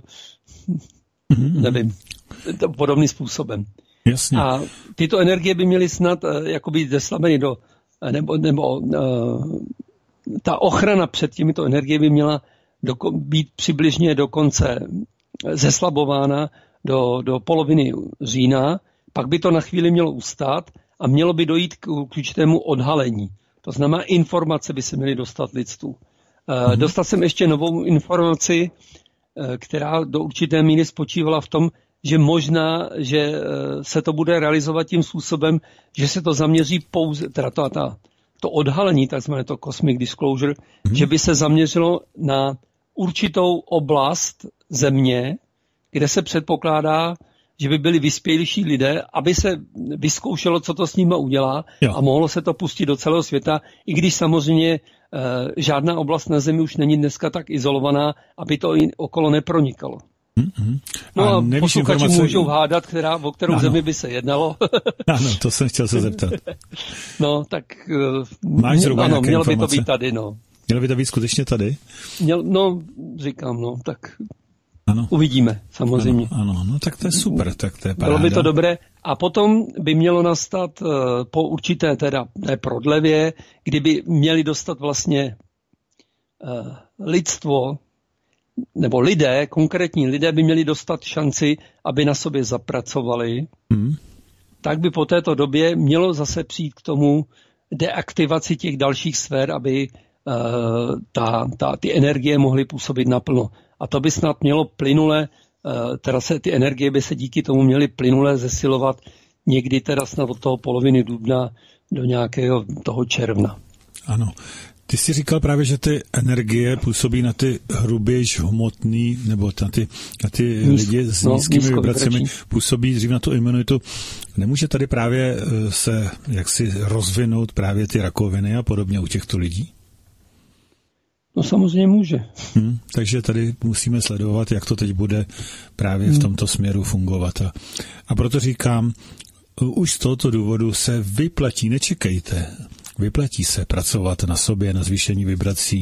Mm-hmm. Nevím, to podobným způsobem. Jasně. A tyto energie by měly snad uh, jako být zeslabeny do, nebo, nebo uh, ta ochrana před těmito energie by měla do, být přibližně do konce zeslabována do, do poloviny října, pak by to na chvíli mělo ustát a mělo by dojít k, k určitému odhalení. To znamená, informace by se měly dostat lidstvu. Mm-hmm. Dostal jsem ještě novou informaci, která do určité míry spočívala v tom, že možná, že se to bude realizovat tím způsobem, že se to zaměří pouze, teda to, ta, to odhalení, takzvané to cosmic disclosure, mm-hmm. že by se zaměřilo na určitou oblast země, kde se předpokládá, že by byli vyspělejší lidé, aby se vyzkoušelo, co to s nimi udělá jo. a mohlo se to pustit do celého světa, i když samozřejmě e, žádná oblast na Zemi už není dneska tak izolovaná, aby to i okolo nepronikalo. Mm-hmm. No a, a posluchači informace... můžou hádat, která, o kterou ano. zemi by se jednalo. Ano, to jsem chtěl se zeptat. No, tak máš zhruba ano, mělo informace? by to být tady, no. Mělo by to být skutečně tady? Měl, no, říkám, no, tak... Ano. Uvidíme, samozřejmě. Ano, ano, no tak to je super, tak to je paráda. Bylo by to dobré. A potom by mělo nastat uh, po určité teda ne prodlevě, kdyby měli dostat vlastně uh, lidstvo, nebo lidé, konkrétní lidé by měli dostat šanci, aby na sobě zapracovali, hmm. tak by po této době mělo zase přijít k tomu deaktivaci těch dalších sfér, aby uh, ta, ta, ty energie mohly působit naplno. A to by snad mělo plynule, teda se ty energie by se díky tomu měly plynule zesilovat někdy teda snad od toho poloviny dubna do nějakého toho června. Ano. Ty jsi říkal právě, že ty energie působí na ty hrubějš hmotný, nebo na ty, na ty Nízk, lidi s nízkými no, vibracemi, působí dřív na tu imunitu. Nemůže tady právě se jaksi rozvinout právě ty rakoviny a podobně u těchto lidí? No samozřejmě může. Hmm, takže tady musíme sledovat, jak to teď bude právě v tomto směru fungovat. A, a proto říkám, už z tohoto důvodu se vyplatí, nečekejte, vyplatí se pracovat na sobě, na zvýšení vibrací,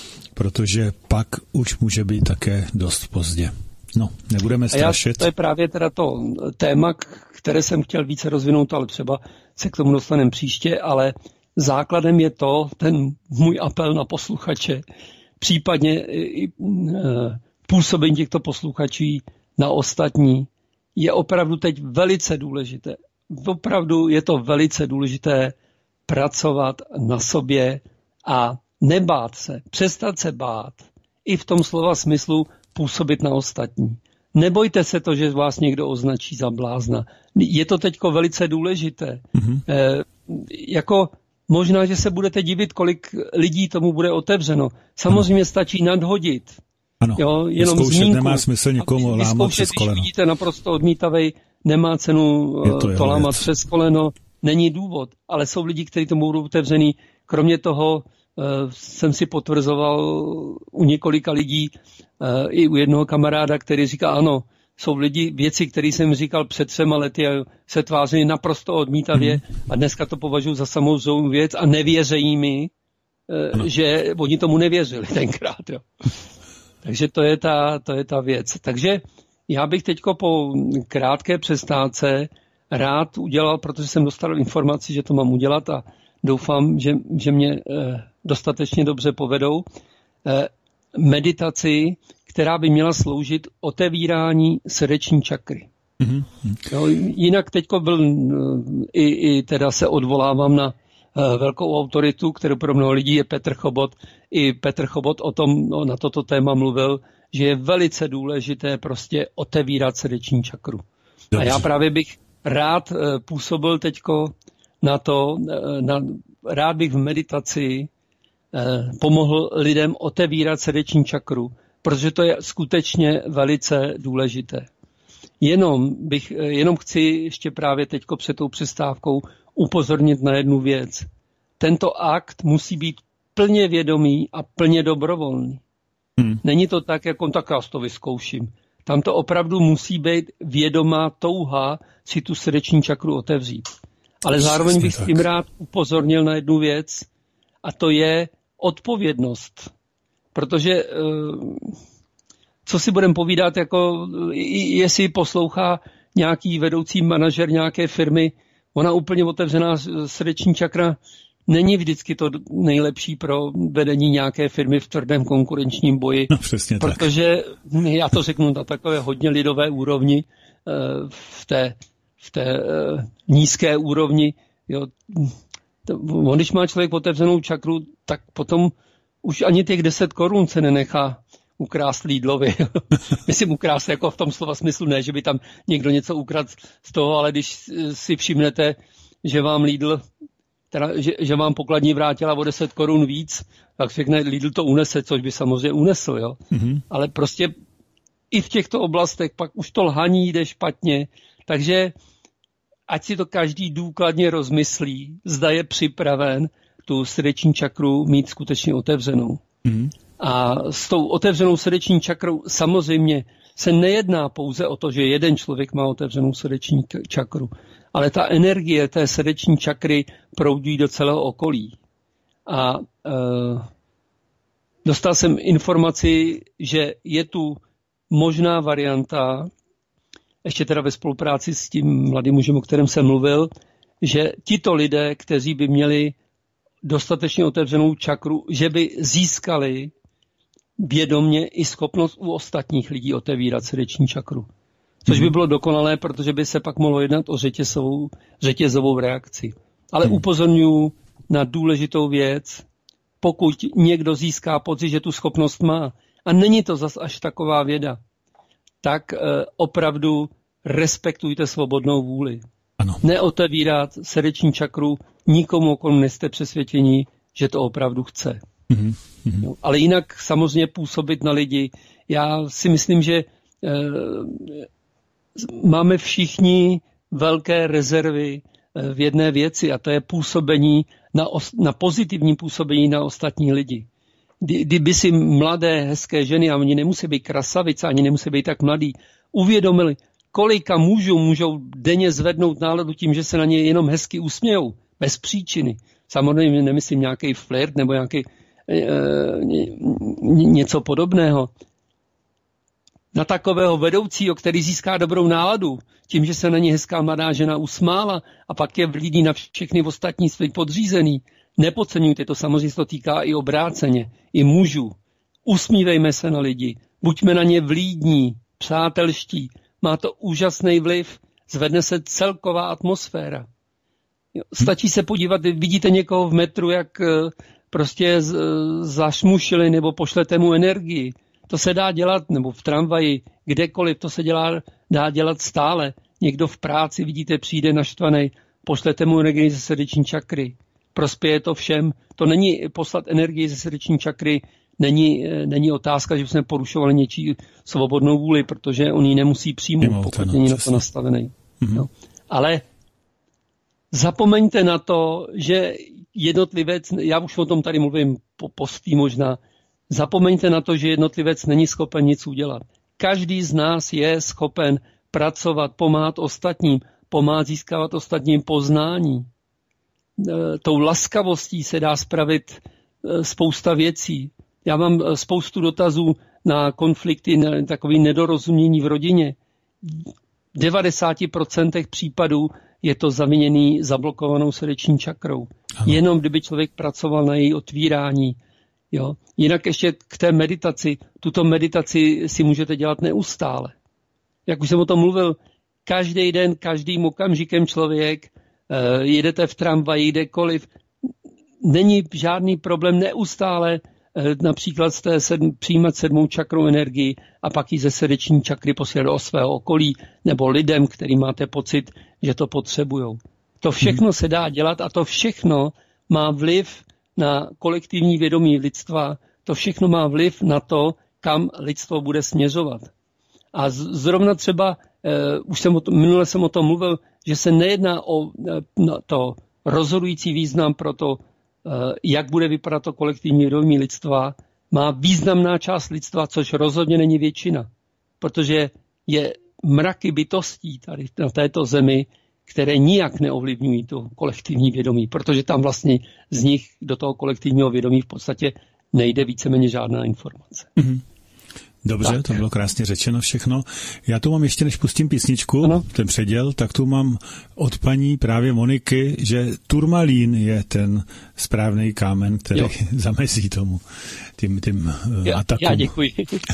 protože pak už může být také dost pozdě. No, nebudeme strašit. Já, to je právě teda to téma, které jsem chtěl více rozvinout, ale třeba se k tomu dostaneme příště, ale základem je to, ten můj apel na posluchače, případně i působení těchto posluchačů na ostatní, je opravdu teď velice důležité. Opravdu je to velice důležité pracovat na sobě a nebát se, přestat se bát. I v tom slova smyslu působit na ostatní. Nebojte se to, že vás někdo označí za blázna. Je to teďko velice důležité. Mm-hmm. E, jako možná, že se budete divit, kolik lidí tomu bude otevřeno. Samozřejmě stačí nadhodit. Ano, jo, jenom vyzkoušet zmínku. Nemá smysl někomu lámat přes koleno. Když vidíte naprosto odmítavej, nemá cenu to, to lámat věc. Přes koleno, není důvod. Ale jsou lidi, kteří tomu budou otevřený. Kromě toho uh, jsem si potvrzoval u několika lidí, uh, i u jednoho kamaráda, který říká, ano, jsou lidi, věci, které jsem říkal před třema lety a se tváří naprosto odmítavě mm. a dneska to považuji za samozřejmou věc a nevěřejí mi, uh, že oni tomu nevěřili tenkrát. Jo. Takže to je, ta, to je ta věc. Takže já bych teďko po krátké přestávce rád udělal, protože jsem dostal informaci, že to mám udělat a doufám, že, že mě eh, dostatečně dobře povedou, eh, meditaci, která by měla sloužit otevírání srdeční čakry. Mm-hmm. Jo, jinak teďko byl, i, i teda se odvolávám na velkou autoritu, kterou pro mnoho lidí je Petr Chobot. I Petr Chobot o tom, no, na toto téma mluvil, že je velice důležité prostě otevírat srdeční čakru. Dobře. A já právě bych rád působil teďko na to, na, rád bych v meditaci eh, pomohl lidem otevírat srdeční čakru, protože to je skutečně velice důležité. Jenom bych, jenom chci ještě právě teďko před tou přestávkou upozornit na jednu věc. Tento akt musí být plně vědomý a plně dobrovolný. Hmm. Není to tak, jako tak já to vyzkouším. Tam to opravdu musí být vědomá touha si tu srdeční čakru otevřít. Ale zároveň bych s tím rád upozornil na jednu věc a to je odpovědnost. Protože co si budeme povídat, jako jestli poslouchá nějaký vedoucí manažer nějaké firmy, ona úplně otevřená srdeční čakra není vždycky to nejlepší pro vedení nějaké firmy v tvrdém konkurenčním boji. No, přesně protože tak. Já to řeknu na takové hodně lidové úrovni, v té, v té nízké úrovni. Jo. On, když má člověk otevřenou čakru, tak potom už ani těch deset korun se nenechá ukrást Lidlovi. Myslím ukrást jako v tom slova smyslu, ne, že by tam někdo něco ukradl z toho, ale když si všimnete, že vám Lidl, teda, že, že vám pokladní vrátila o deset korun víc, tak řekne, Lidl to unese, což by samozřejmě unesl, jo. Mm-hmm. Ale prostě i v těchto oblastech pak už to lhaní jde špatně, takže ať si to každý důkladně rozmyslí, zda je připraven tu srdeční čakru mít skutečně otevřenou. Mm-hmm. A s tou otevřenou srdeční čakrou samozřejmě se nejedná pouze o to, že jeden člověk má otevřenou srdeční čakru, ale ta energie té srdeční čakry proudí do celého okolí. A e, dostal jsem informaci, že je tu možná varianta, ještě teda ve spolupráci s tím mladým mužem, o kterém jsem mluvil, že tito lidé, kteří by měli dostatečně otevřenou čakru, že by získali vědomě i schopnost u ostatních lidí otevírat srdeční čakru. Což by bylo dokonalé, protože by se pak mohlo jednat o řetězovou, řetězovou reakci. Ale hmm. upozorňuji na důležitou věc, pokud někdo získá pocit, že tu schopnost má, a není to zas až taková věda, tak eh, opravdu respektujte svobodnou vůli. Ano. Neotevírat srdeční čakru nikomu, komu nejste přesvědčení, že to opravdu chce. Mm-hmm. No, ale jinak samozřejmě působit na lidi. Já si myslím, že eh, máme všichni velké rezervy eh, v jedné věci a to je působení na, os, na pozitivní působení na ostatní lidi. kdyby si mladé, hezké ženy, a oni nemusí být krasavice, ani nemusí být tak mladí, uvědomili, kolika mužů můžou denně zvednout náladu tím, že se na ně jenom hezky usmějou, bez příčiny. Samozřejmě nemyslím nějaký flirt nebo nějaký e, něco podobného. Na takového vedoucího, který získá dobrou náladu, tím, že se na ně hezká mladá žena usmála a pak je vlídí na všechny ostatní svý podřízený. Nepodceňujte to, samozřejmě to týká i obráceně, i mužů. Usmívejme se na lidi, buďme na ně vlídní, přátelští. Má to úžasný vliv, zvedne se celková atmosféra. Stačí se podívat, vidíte někoho v metru, jak prostě zašmušili nebo pošlete mu energii. To se dá dělat, nebo v tramvaji, kdekoliv, to se dělá, dá dělat stále. Někdo v práci, vidíte, přijde naštvaný, pošlete mu energii ze srdeční čakry. Prospěje to všem. To není poslat energii ze srdeční čakry, není, není otázka, že bychom porušovali něčí svobodnou vůli, protože on ji nemusí přijmout, pokud není na to nastavený. Mm-hmm. No. Ale zapomeňte na to, že jednotlivec, já už o tom tady mluvím po postý možná, zapomeňte na to, že jednotlivec není schopen nic udělat. Každý z nás je schopen pracovat, pomáhat ostatním, pomáhat získávat ostatním poznání. Tou laskavostí se dá spravit spousta věcí. Já mám spoustu dotazů na konflikty, na takové nedorozumění v rodině. V devadesát procent případů je to zaviněný zablokovanou srdeční čakrou. Ano. Jenom kdyby člověk pracoval na její otvírání. Jo. Jinak ještě k té meditaci. Tuto meditaci si můžete dělat neustále. Jak už jsem o tom mluvil, každý den, každým okamžikem člověk, eh, jedete v tramvaji, kdekoliv, není žádný problém neustále eh, například z té sedm, přijímat sedmou čakrou energii a pak ji ze srdeční čakry posílat do svého okolí nebo lidem, který máte pocit, že to potřebujou. To všechno se dá dělat a to všechno má vliv na kolektivní vědomí lidstva, to všechno má vliv na to, kam lidstvo bude směřovat. A zrovna třeba, eh, už jsem o tom, minule jsem o tom mluvil, že se nejedná o eh, no, to rozhodující význam pro to, eh, jak bude vypadat to kolektivní vědomí lidstva, má významná část lidstva, což rozhodně není většina. Protože je mraky bytostí tady na této zemi, které nijak neovlivňují to kolektivní vědomí, protože tam vlastně z nich do toho kolektivního vědomí v podstatě nejde víceméně žádná informace. Mm-hmm. Dobře, tak. To bylo krásně řečeno všechno. Já tu mám ještě, než pustím písničku, ano. Ten předěl, tak tu mám od paní právě Moniky, že turmalín je ten správný kámen, který jo. zamezí tomu, tím, tím já, atakům. Já děkuji.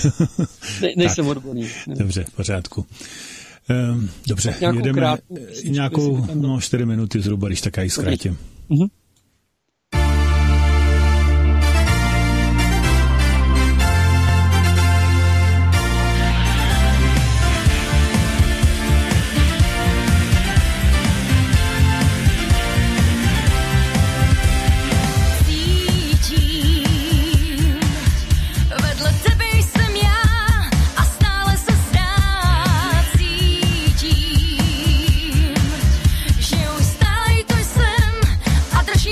ne, nejsem odborný. Dobře, v pořádku. Dobře, nějakou jedeme krátku, nějakou, no čtyři minuty zhruba, když tak já ji zkrátím. Mhm. Že už stále to jsem a drž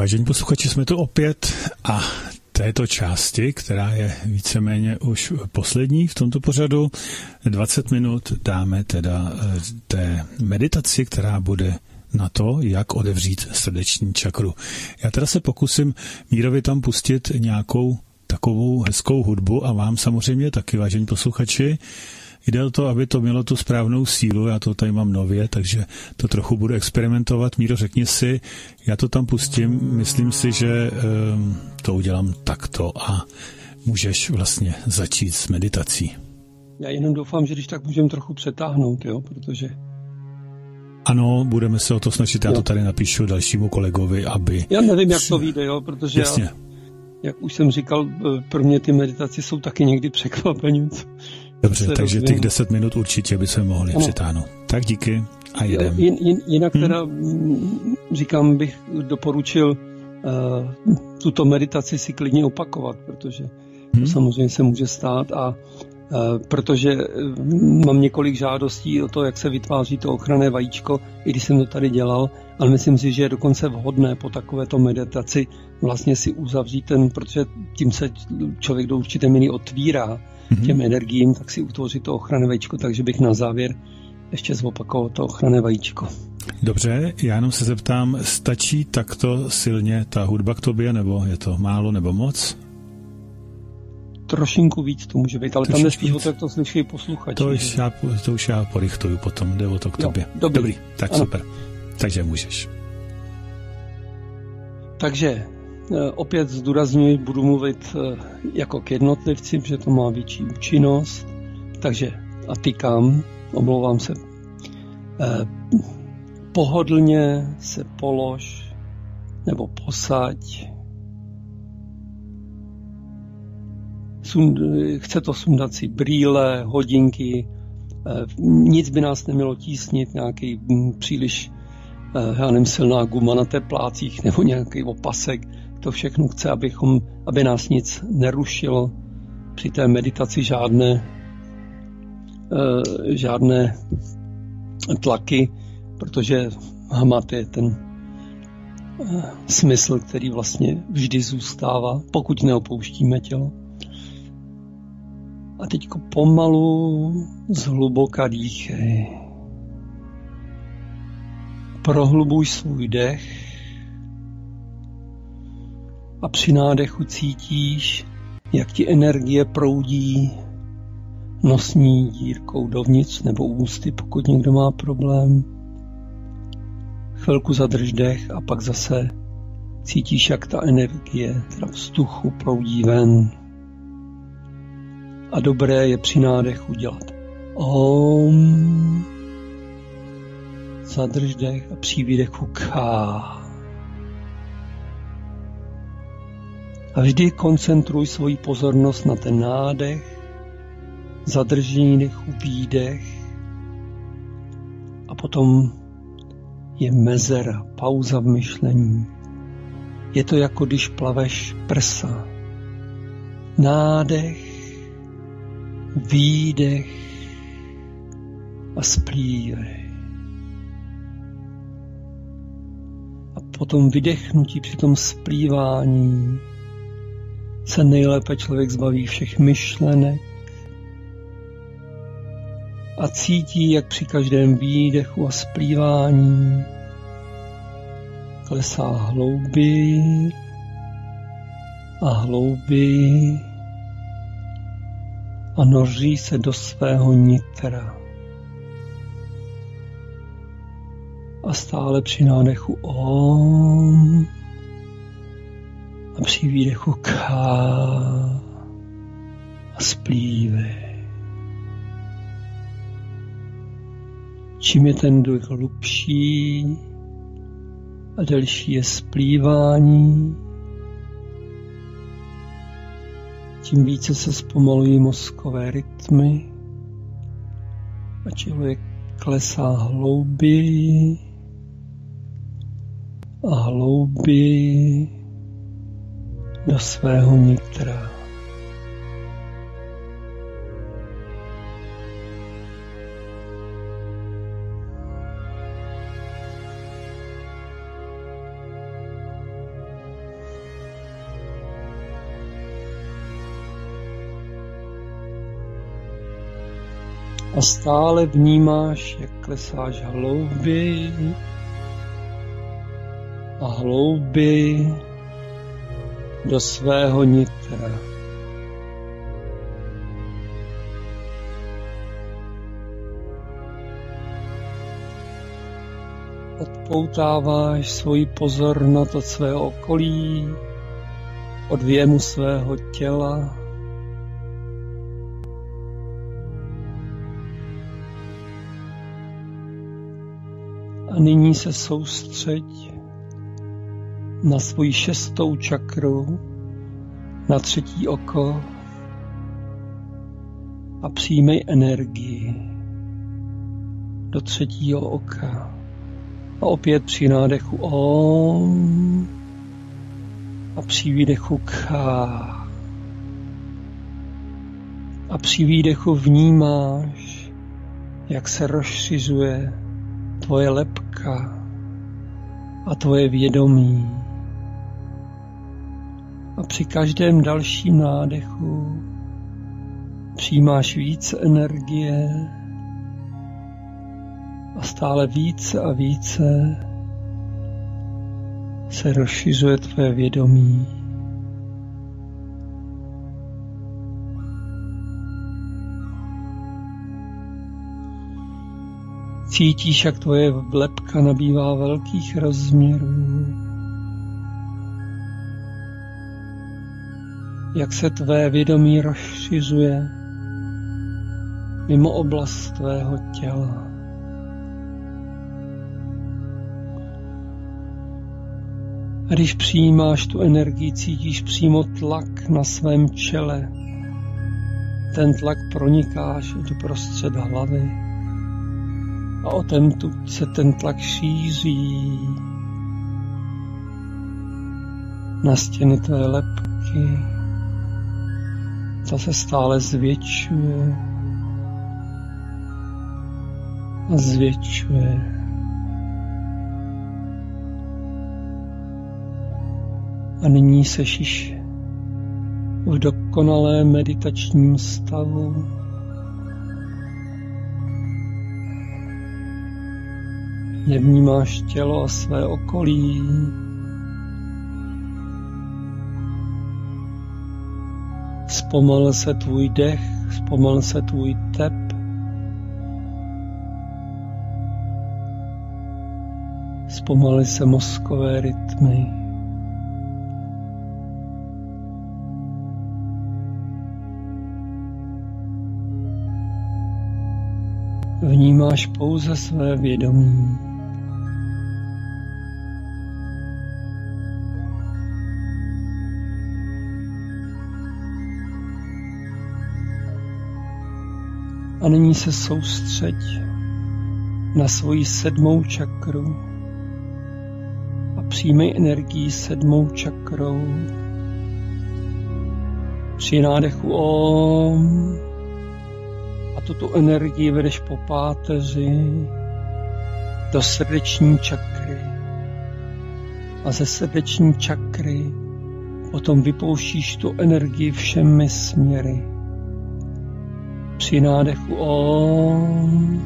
Vážení posluchači, jsme tu opět a této části, která je víceméně už poslední v tomto pořadu, dvacet minut dáme teda té meditaci, která bude na to, jak otevřít srdeční čakru. Já teda se pokusím Mírovi tam pustit nějakou takovou hezkou hudbu a vám samozřejmě taky, vážení posluchači. Jde o to, aby to mělo tu správnou sílu, já to tady mám nově, takže to trochu budu experimentovat. Míro, řekni si, já to tam pustím, myslím si, že um, to udělám takto a můžeš vlastně začít s meditací. Já jenom doufám, že když tak můžeme trochu přetáhnout, jo, protože... Ano, budeme se o to snažit, já jo. to tady napíšu dalšímu kolegovi, aby... Já nevím, jak to vyjde, jo, protože Jasně. já, jak už jsem říkal, pro mě ty meditace jsou taky někdy překvapení. Dobře, takže rozvím. Těch deset minut určitě by se mohli ano. přitáhnout. Tak díky a jedem. Jin, jin, jinak hmm. teda říkám, bych doporučil uh, tuto meditaci si klidně opakovat, protože hmm. to samozřejmě se může stát a uh, protože mám několik žádostí o to, jak se vytváří to ochranné vajíčko, i když jsem to tady dělal, ale myslím si, že je dokonce vhodné po takovéto meditaci vlastně si uzavřít ten, protože tím se člověk do určité míry otvírá těm energiím, tak si utvořit to ochranné vajíčko, takže bych na závěr ještě zopakoval to ochranné vajíčko. Dobře, já jenom se zeptám, stačí takto silně ta hudba k tobě, nebo je to málo, nebo moc? Trošinku víc to může být, ale Trošinku tam nespíš o to, jak to slyší posluchači. To už, já, to už já porychtuju potom, jde o to k tobě. Jo, dobrý. dobrý, tak ano. Super. Takže můžeš. Takže opět zdůrazňuji, budu mluvit jako k jednotlivci, že to má větší účinnost. Takže a tykám, omlouvám se. Pohodlně se polož nebo posaď. Sund, chce to sundat si brýle, hodinky. Nic by nás nemělo tísnit, nějaký příliš já nevím, silná guma na teplácích nebo nějaký opasek. To všechno chce, abychom, aby nás nic nerušilo při té meditaci, žádné, e, žádné tlaky, protože hmat je ten e, smysl, který vlastně vždy zůstává, pokud neopouštíme tělo. A teďko pomalu zhluboka dýchej. Prohlubuj svůj dech a při nádechu cítíš, jak ti energie proudí nosní dírkou dovnitř nebo ústy, pokud někdo má problém. Chvilku zadrž dech a pak zase cítíš, jak ta energie teda vzduchu proudí ven. A dobré je při nádechu dělat Om, zadrž dech a při výdechu Ka. A vždy koncentruj svoji pozornost na ten nádech, zadržení dechu, výdech a potom je mezera, pauza v myšlení. Je to jako když plaveš prsa. Nádech, výdech a splívej. A potom vydechnutí při tom splívání se nejlépe člověk zbaví všech myšlenek a cítí, jak při každém výdechu a splívání klesá hlouběji a hlouběji a noří se do svého nitra. A stále při nádechu Om a při výdechu Ka a splívej. Čím je ten dech hlubší a delší je splývání, tím více se zpomalují mozkové rytmy a člověk klesá hlouběji a hlouběji do svého nitra. A stále vnímáš, jak klesáš hlouběji a hlouběji do svého nitra. Odpoutáváš svoji pozornost od svého okolí, od věmu svého těla. A nyní se soustřeď na svoji šestou čakru, na třetí oko a přijmej energii do třetího oka. A opět při nádechu Om a při výdechu Kha. A při výdechu vnímáš, jak se rozšiřuje tvoje lebka a tvoje vědomí. A při každém dalším nádechu přijímáš více energie a stále více a více se rozšiřuje tvoje vědomí. Cítíš, jak tvoje lebka nabývá velkých rozměrů, jak se tvé vědomí rozšiřuje mimo oblast tvého těla. A když přijímáš tu energii, cítíš přímo tlak na svém čele. Ten tlak proniká až do prostřed hlavy. A odtamtud se ten tlak šíří na stěny tvé lebky. Ta se stále zvětšuje a zvětšuje. A nyní seš v dokonalém meditačním stavu. Nevnímáš tělo a své okolí. Zpomalil se tvůj dech, zpomalil se tvůj tep. Zpomalil se mozkové rytmy. Vnímáš pouze své vědomí. A nyní se soustřeď na svoji sedmou čakru a přijmej energii sedmou čakrou. Při nádechu Om a tuto energii vedeš po páteři do srdeční čakry. A ze srdeční čakry potom vypouštíš tu energii všemi směry. Při nádechu Om,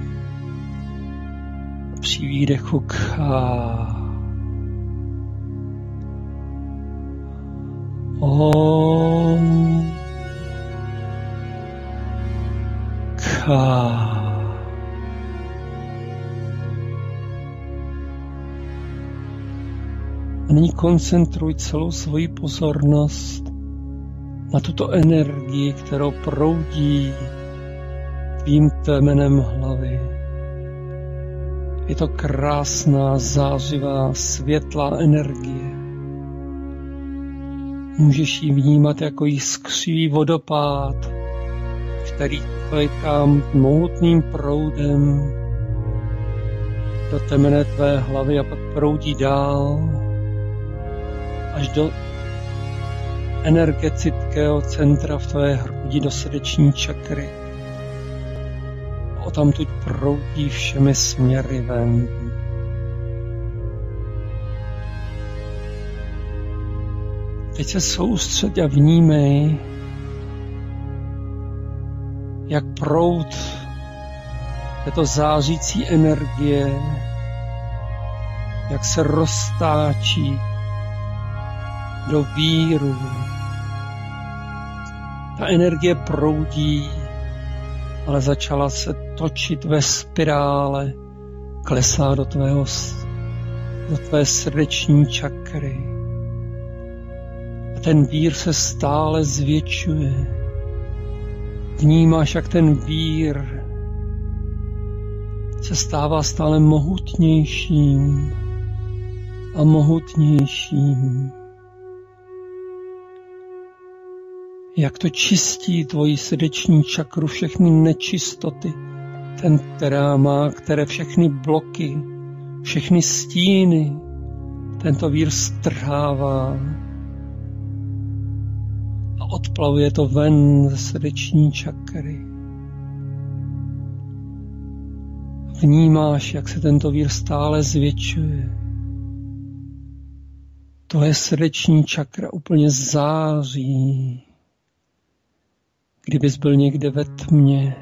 při výdechu Kha. Om, Kha. A nyní koncentruj celou svoji pozornost na tuto energii, kterou proudí tvým temenem hlavy. Je to krásná, zářivá, světlá energie. Můžeš ji vnímat jako jiskřivý vodopád, který kvejká mohutným proudem do temene tvé hlavy a pak proudí dál až do energetického centra v tvé hrudi, do srdeční čakry. A odtamtud proudí všemi směry ven. Teď se soustřeď a vnímej, jak proud této zářící energie, jak se roztáčí do víru. Ta energie proudí, ale začala se točit ve spirále, klesá do tvého, do tvé srdeční čakry. A ten vír se stále zvětšuje. Vnímáš, jak ten vír se stává stále mohutnějším a mohutnějším. Jak to čistí tvoji srdeční čakru, všechny nečistoty, ten, která má, které všechny bloky, všechny stíny, tento vír strhává a odplavuje to ven ze srdeční čakry. Vnímáš, jak se tento vír stále zvětšuje. Tvoje srdeční čakra úplně září. Kdybys byl někde ve tmě,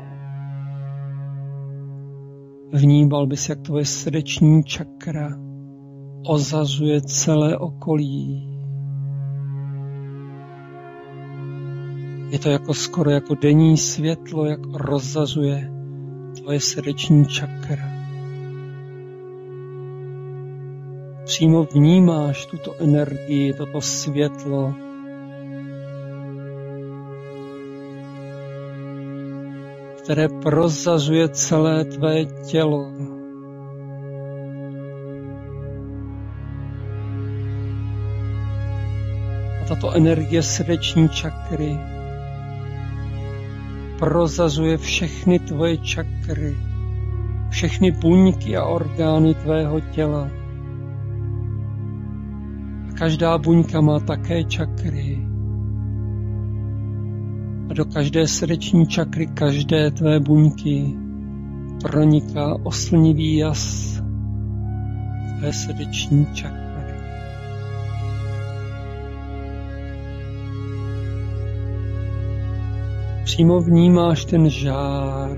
vnímal bys, jak tvoje srdeční čakra ozazuje celé okolí. Je to jako skoro jako denní světlo, jak rozazuje tvoje srdeční čakra. Přímo vnímáš tuto energii, toto světlo, které prozazuje celé tvé tělo. A tato energie srdeční čakry prozazuje všechny tvoje čakry, všechny buňky a orgány tvého těla. A každá buňka má také čakry. A do každé srdeční čakry, každé tvé buňky proniká oslnivý jas tvé srdeční čakry. Přímo vnímáš ten žár.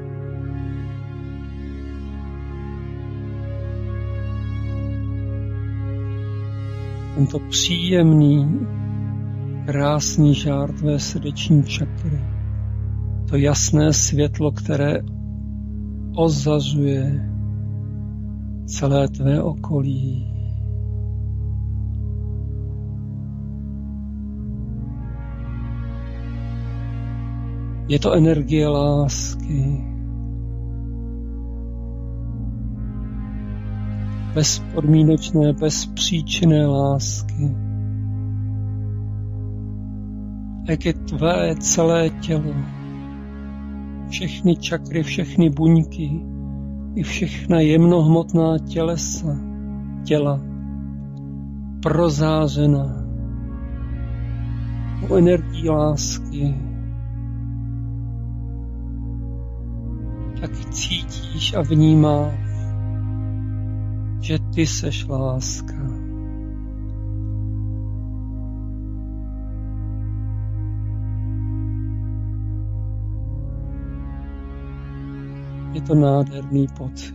Tento příjemný, krásný žár tvé srdeční čakry. To jasné světlo, které ozazuje celé tvé okolí. Je to energie lásky. Bezpodmínečné, bezpříčinné lásky. Jak je tvé celé tělo, všechny čakry, všechny buňky i všechna jemnohmotná tělesa, těla prozářena o energii lásky. Tak cítíš a vnímáš, že ty seš láska. Je to nádherný pocit.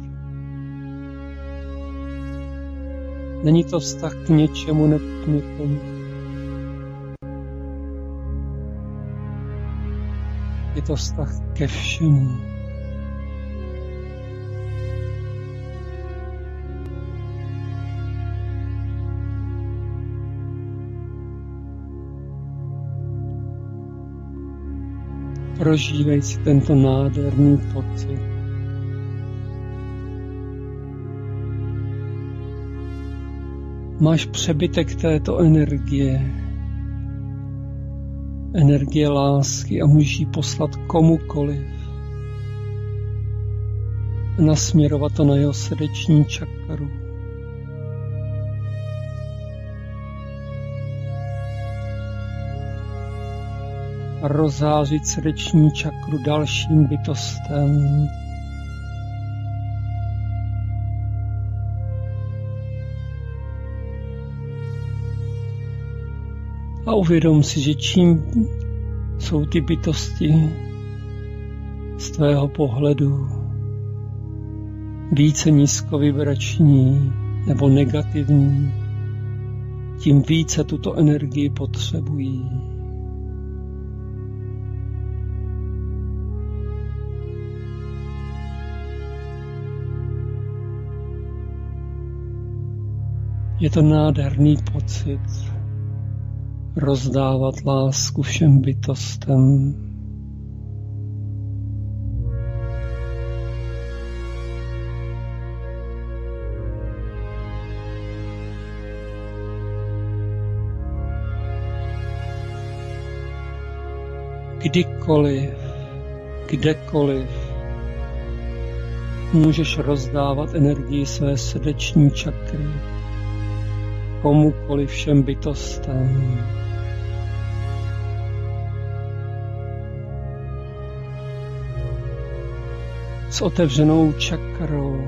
Není to vztah k něčemu nebo k někomu. Je to vztah ke všemu. Prožívej si tento nádherný pocit. Máš přebytek této energie, energie lásky a můžeš ji poslat komukoliv. Nasměrovat to na jeho srdeční čakru. A rozzářit srdeční čakru dalším bytostem. A uvědom si, že čím jsou ty bytosti z tvého pohledu více nízkovibrační nebo negativní, tím více tuto energii potřebují. Je to nádherný pocit rozdávat lásku všem bytostem. Kdykoliv, kdekoliv můžeš rozdávat energii své srdeční čakry komukoliv, všem bytostem. S otevřenou čakrou.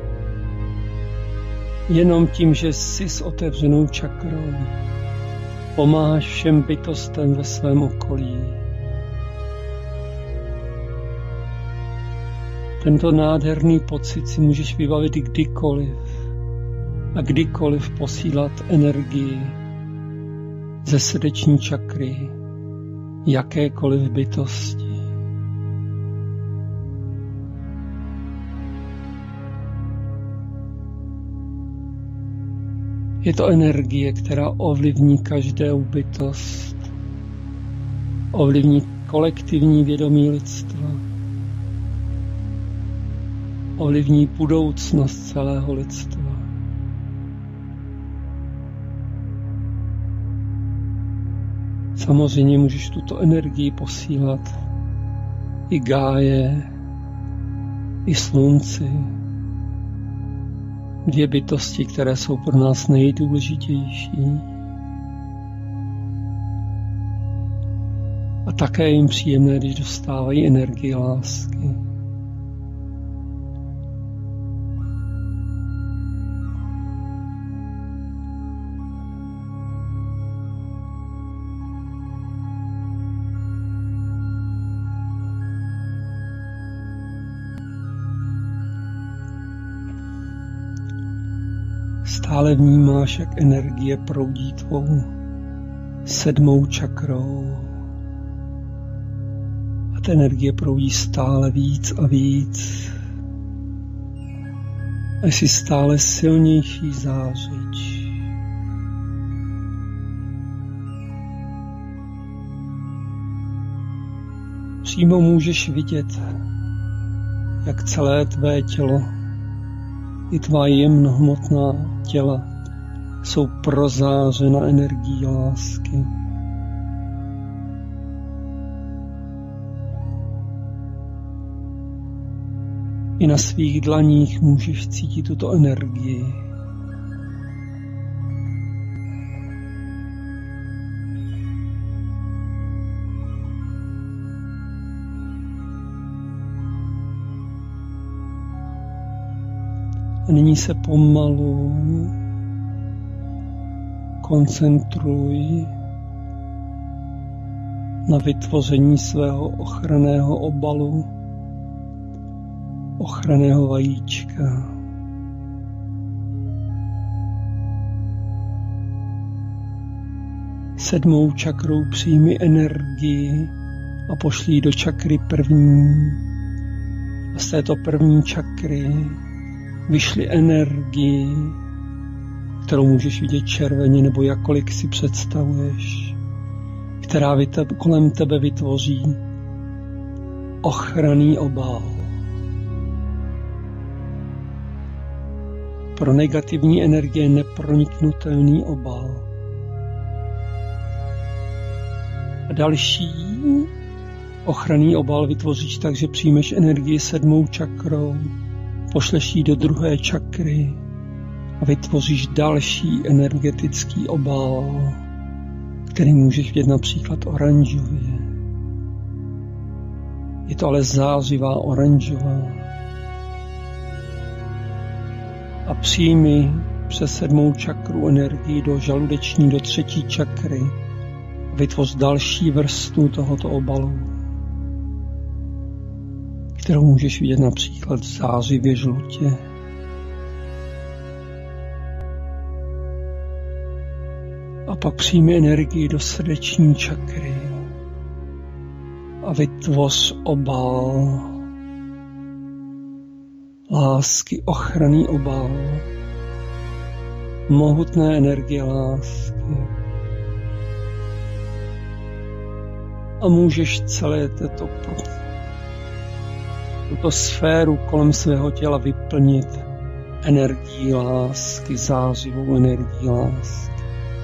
Jenom tím, že jsi s otevřenou čakrou, pomáháš všem bytostem ve svém okolí. Tento nádherný pocit si můžeš vybavit kdykoliv a kdykoliv posílat energii ze srdeční čakry jakékoliv bytosti. Je to energie, která ovlivní každou bytost, ovlivní kolektivní vědomí lidstva, ovlivní budoucnost celého lidstva. Samozřejmě můžeš tuto energii posílat i Gáje, i Slunci, dvě bytosti, které jsou pro nás nejdůležitější. A také je jim příjemné, když dostávají energii lásky. Stále vnímáš, jak energie proudí tvou sedmou čakrou. A ta energie proudí stále víc a víc. A jsi stále silnější zářič. Přímo můžeš vidět, jak celé tvé tělo i tvá jemnohmotná těla jsou prozářena energií lásky. I na svých dlaních můžeš cítit tuto energii. A nyní se pomalu koncentruj na vytvoření svého ochranného obalu, ochranného vajíčka. Sedmou čakrou přijmi energii a pošli do čakry první. A z této první čakry vyšly energii, kterou můžeš vidět červeně nebo jakkoliv si představuješ, která kolem tebe vytvoří ochranný obal. Pro negativní energie neproniknutelný obal. A další ochranný obal vytvoříš tak, že přijmeš energii sedmou čakrou, pošleš ji do druhé čakry a vytvoříš další energetický obal, který můžeš vidět například oranžově. Je to ale zářivá oranžová. A přijmi přes sedmou čakru energii do žaludeční, do třetí čakry a vytvoř další vrstvu tohoto obalu, kterou můžeš vidět například v zářivě žlutě. pak přijmi energii do srdeční čakry a vytvoř obal lásky, ochranný obal mohutné energie lásky. A můžeš celé této tuto sféru kolem svého těla vyplnit energií lásky, zářivou energií lásky,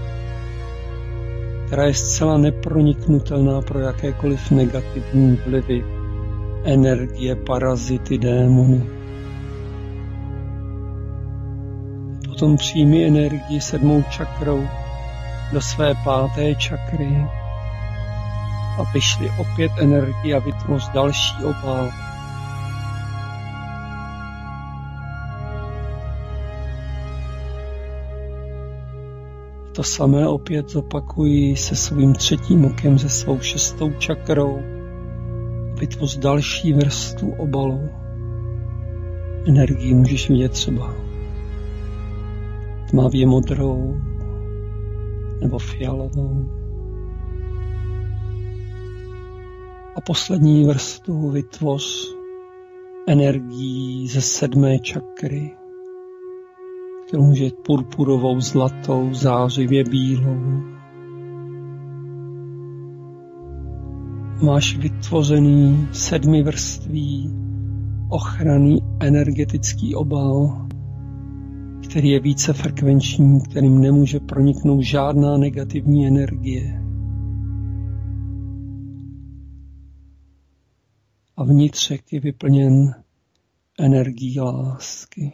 která je zcela neproniknutelná pro jakékoliv negativní vlivy, energie, parazity, démony. Potom přijmi energii sedmou čakrou do své páté čakry a vyšli opět energii a vytvoř další obal. To samé opět zopakuji se svým třetím okem, se svou šestou čakrou. Vytvoř další vrstvu obalu. Energii můžeš vidět třeba tmavě modrou nebo fialovou. A poslední vrstvu vytvoř energií ze sedmé čakry, kterou může být purpurovou, zlatou, zářivě bílou. Máš vytvořený sedmivrství ochranný energetický obal, který je více frekvenční, kterým nemůže proniknout žádná negativní energie. A vnitřek je vyplněn energií lásky.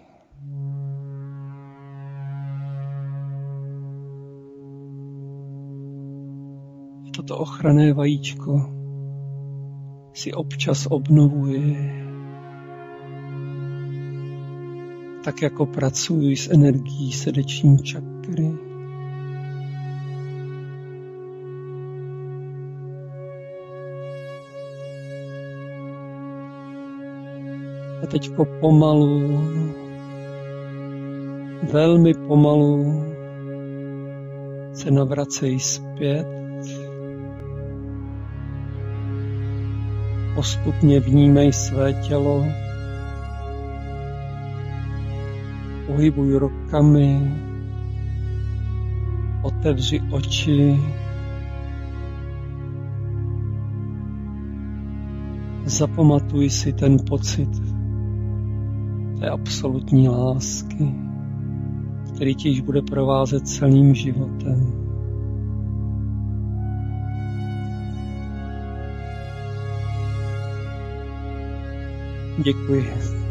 Toto ochranné vajíčko si občas obnovuje, tak jako pracuji s energií srdeční čakry. A teďko pomalu, velmi pomalu se navracej zpět. Postupně vnímej své tělo. Pohybuj rukami. Otevři oči. Zapamatuj si ten pocit té absolutní lásky, který tě již bude provázet celým životem. Děkuji.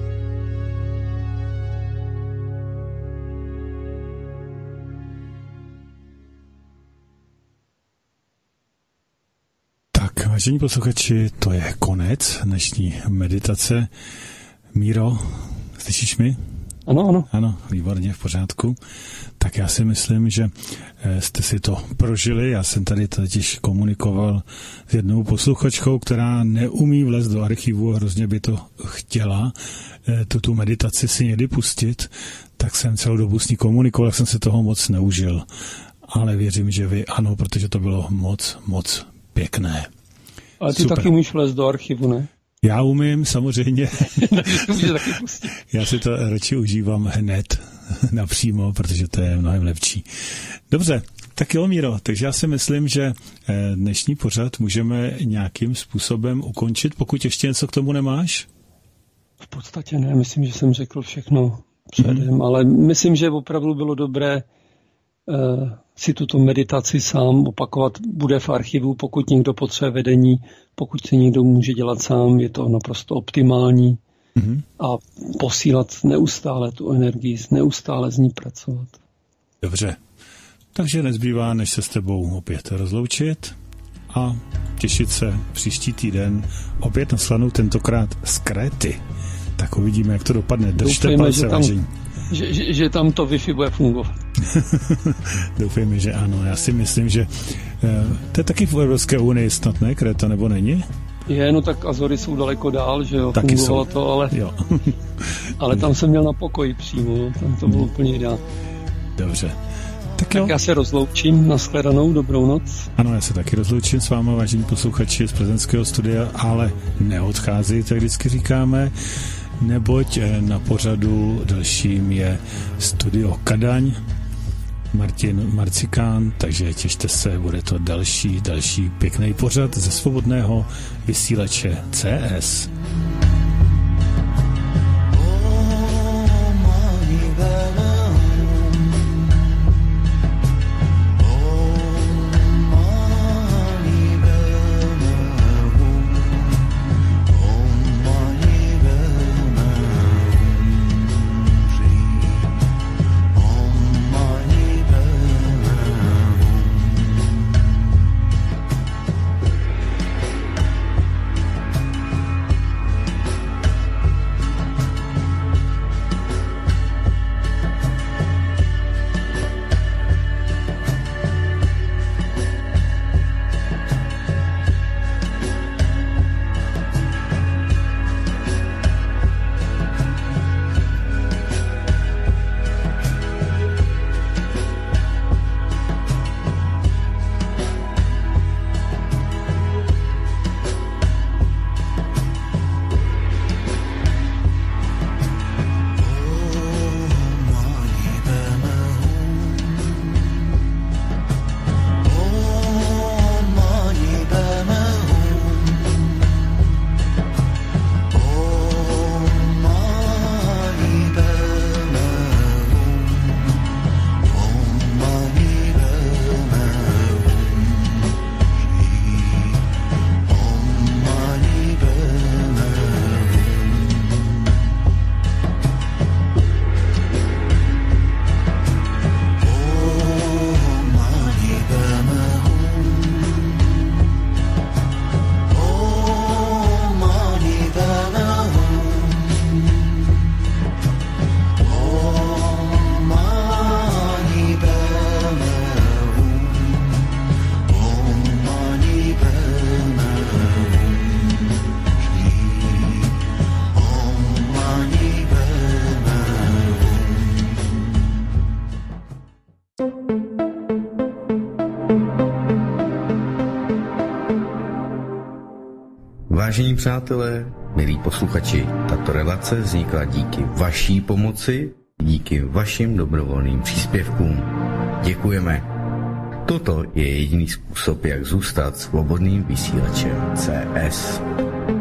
Tak, vážení posluchači, to je konec dnešní meditace. Míro, slyšíš mi? Ano, ano. Ano, výborně, v pořádku. Tak já si myslím, že jste si to prožili. Já jsem tady totiž komunikoval s jednou posluchačkou, která neumí vlézt do archivu a hrozně by to chtěla tu, tu meditaci si někdy pustit, tak jsem celou dobu s ní komunikoval, tak jsem se toho moc neužil. Ale věřím, že vy ano, protože to bylo moc, moc pěkné. Ale ty Super. Taky můžeš vlézt do archivu, ne? Já umím, samozřejmě. taky pustit. Já si to radši užívám hned napřímo, protože to je mnohem lepší. Dobře, tak jo, Míro, takže já si myslím, že dnešní pořad můžeme nějakým způsobem ukončit, pokud ještě něco k tomu nemáš? V podstatě ne, myslím, že jsem řekl všechno předem, mm. ale myslím, že opravdu bylo dobré uh, si tuto meditaci sám opakovat. Bude v archivu, pokud někdo potřebuje vedení, pokud si někdo může dělat sám, je to naprosto optimální. Mm-hmm. A posílat neustále tu energii, neustále z ní pracovat. Dobře. Takže nezbývá, než se s tebou opět rozloučit a těšit se příští týden opět na slanou, tentokrát z Kréty. Tak uvidíme, jak to dopadne. Držte palce, vážení. Že, že, že tam to Wi-Fi bude fungovat. Doufejme, že ano. Já si myslím, že eh, to je taky v Evropské unii snad, ne, Kréta, nebo není? Je, no tak Azory jsou daleko dál, že jo, taky fungovalo jsou. to, ale, jo. ale tam jsem měl na pokoji přímo, tam to bylo úplně ideální. Dobře. Tak, tak já se rozloučím, nashledanou, dobrou noc. Ano, já se taky rozloučím s vámi, vážení posluchači z plzeňského studia, ale neodcházejte, vždycky říkáme, neboť na pořadu dalším je Studio Kadaň, Martin Marcikán, takže těšte se, bude to další, další pěkný pořad ze svobodného vysílače C S. Vážení přátelé, milí posluchači, tato relace vznikla díky vaší pomoci, díky vašim dobrovolným příspěvkům. Děkujeme. Toto je jediný způsob, jak zůstat svobodným vysílačem C S.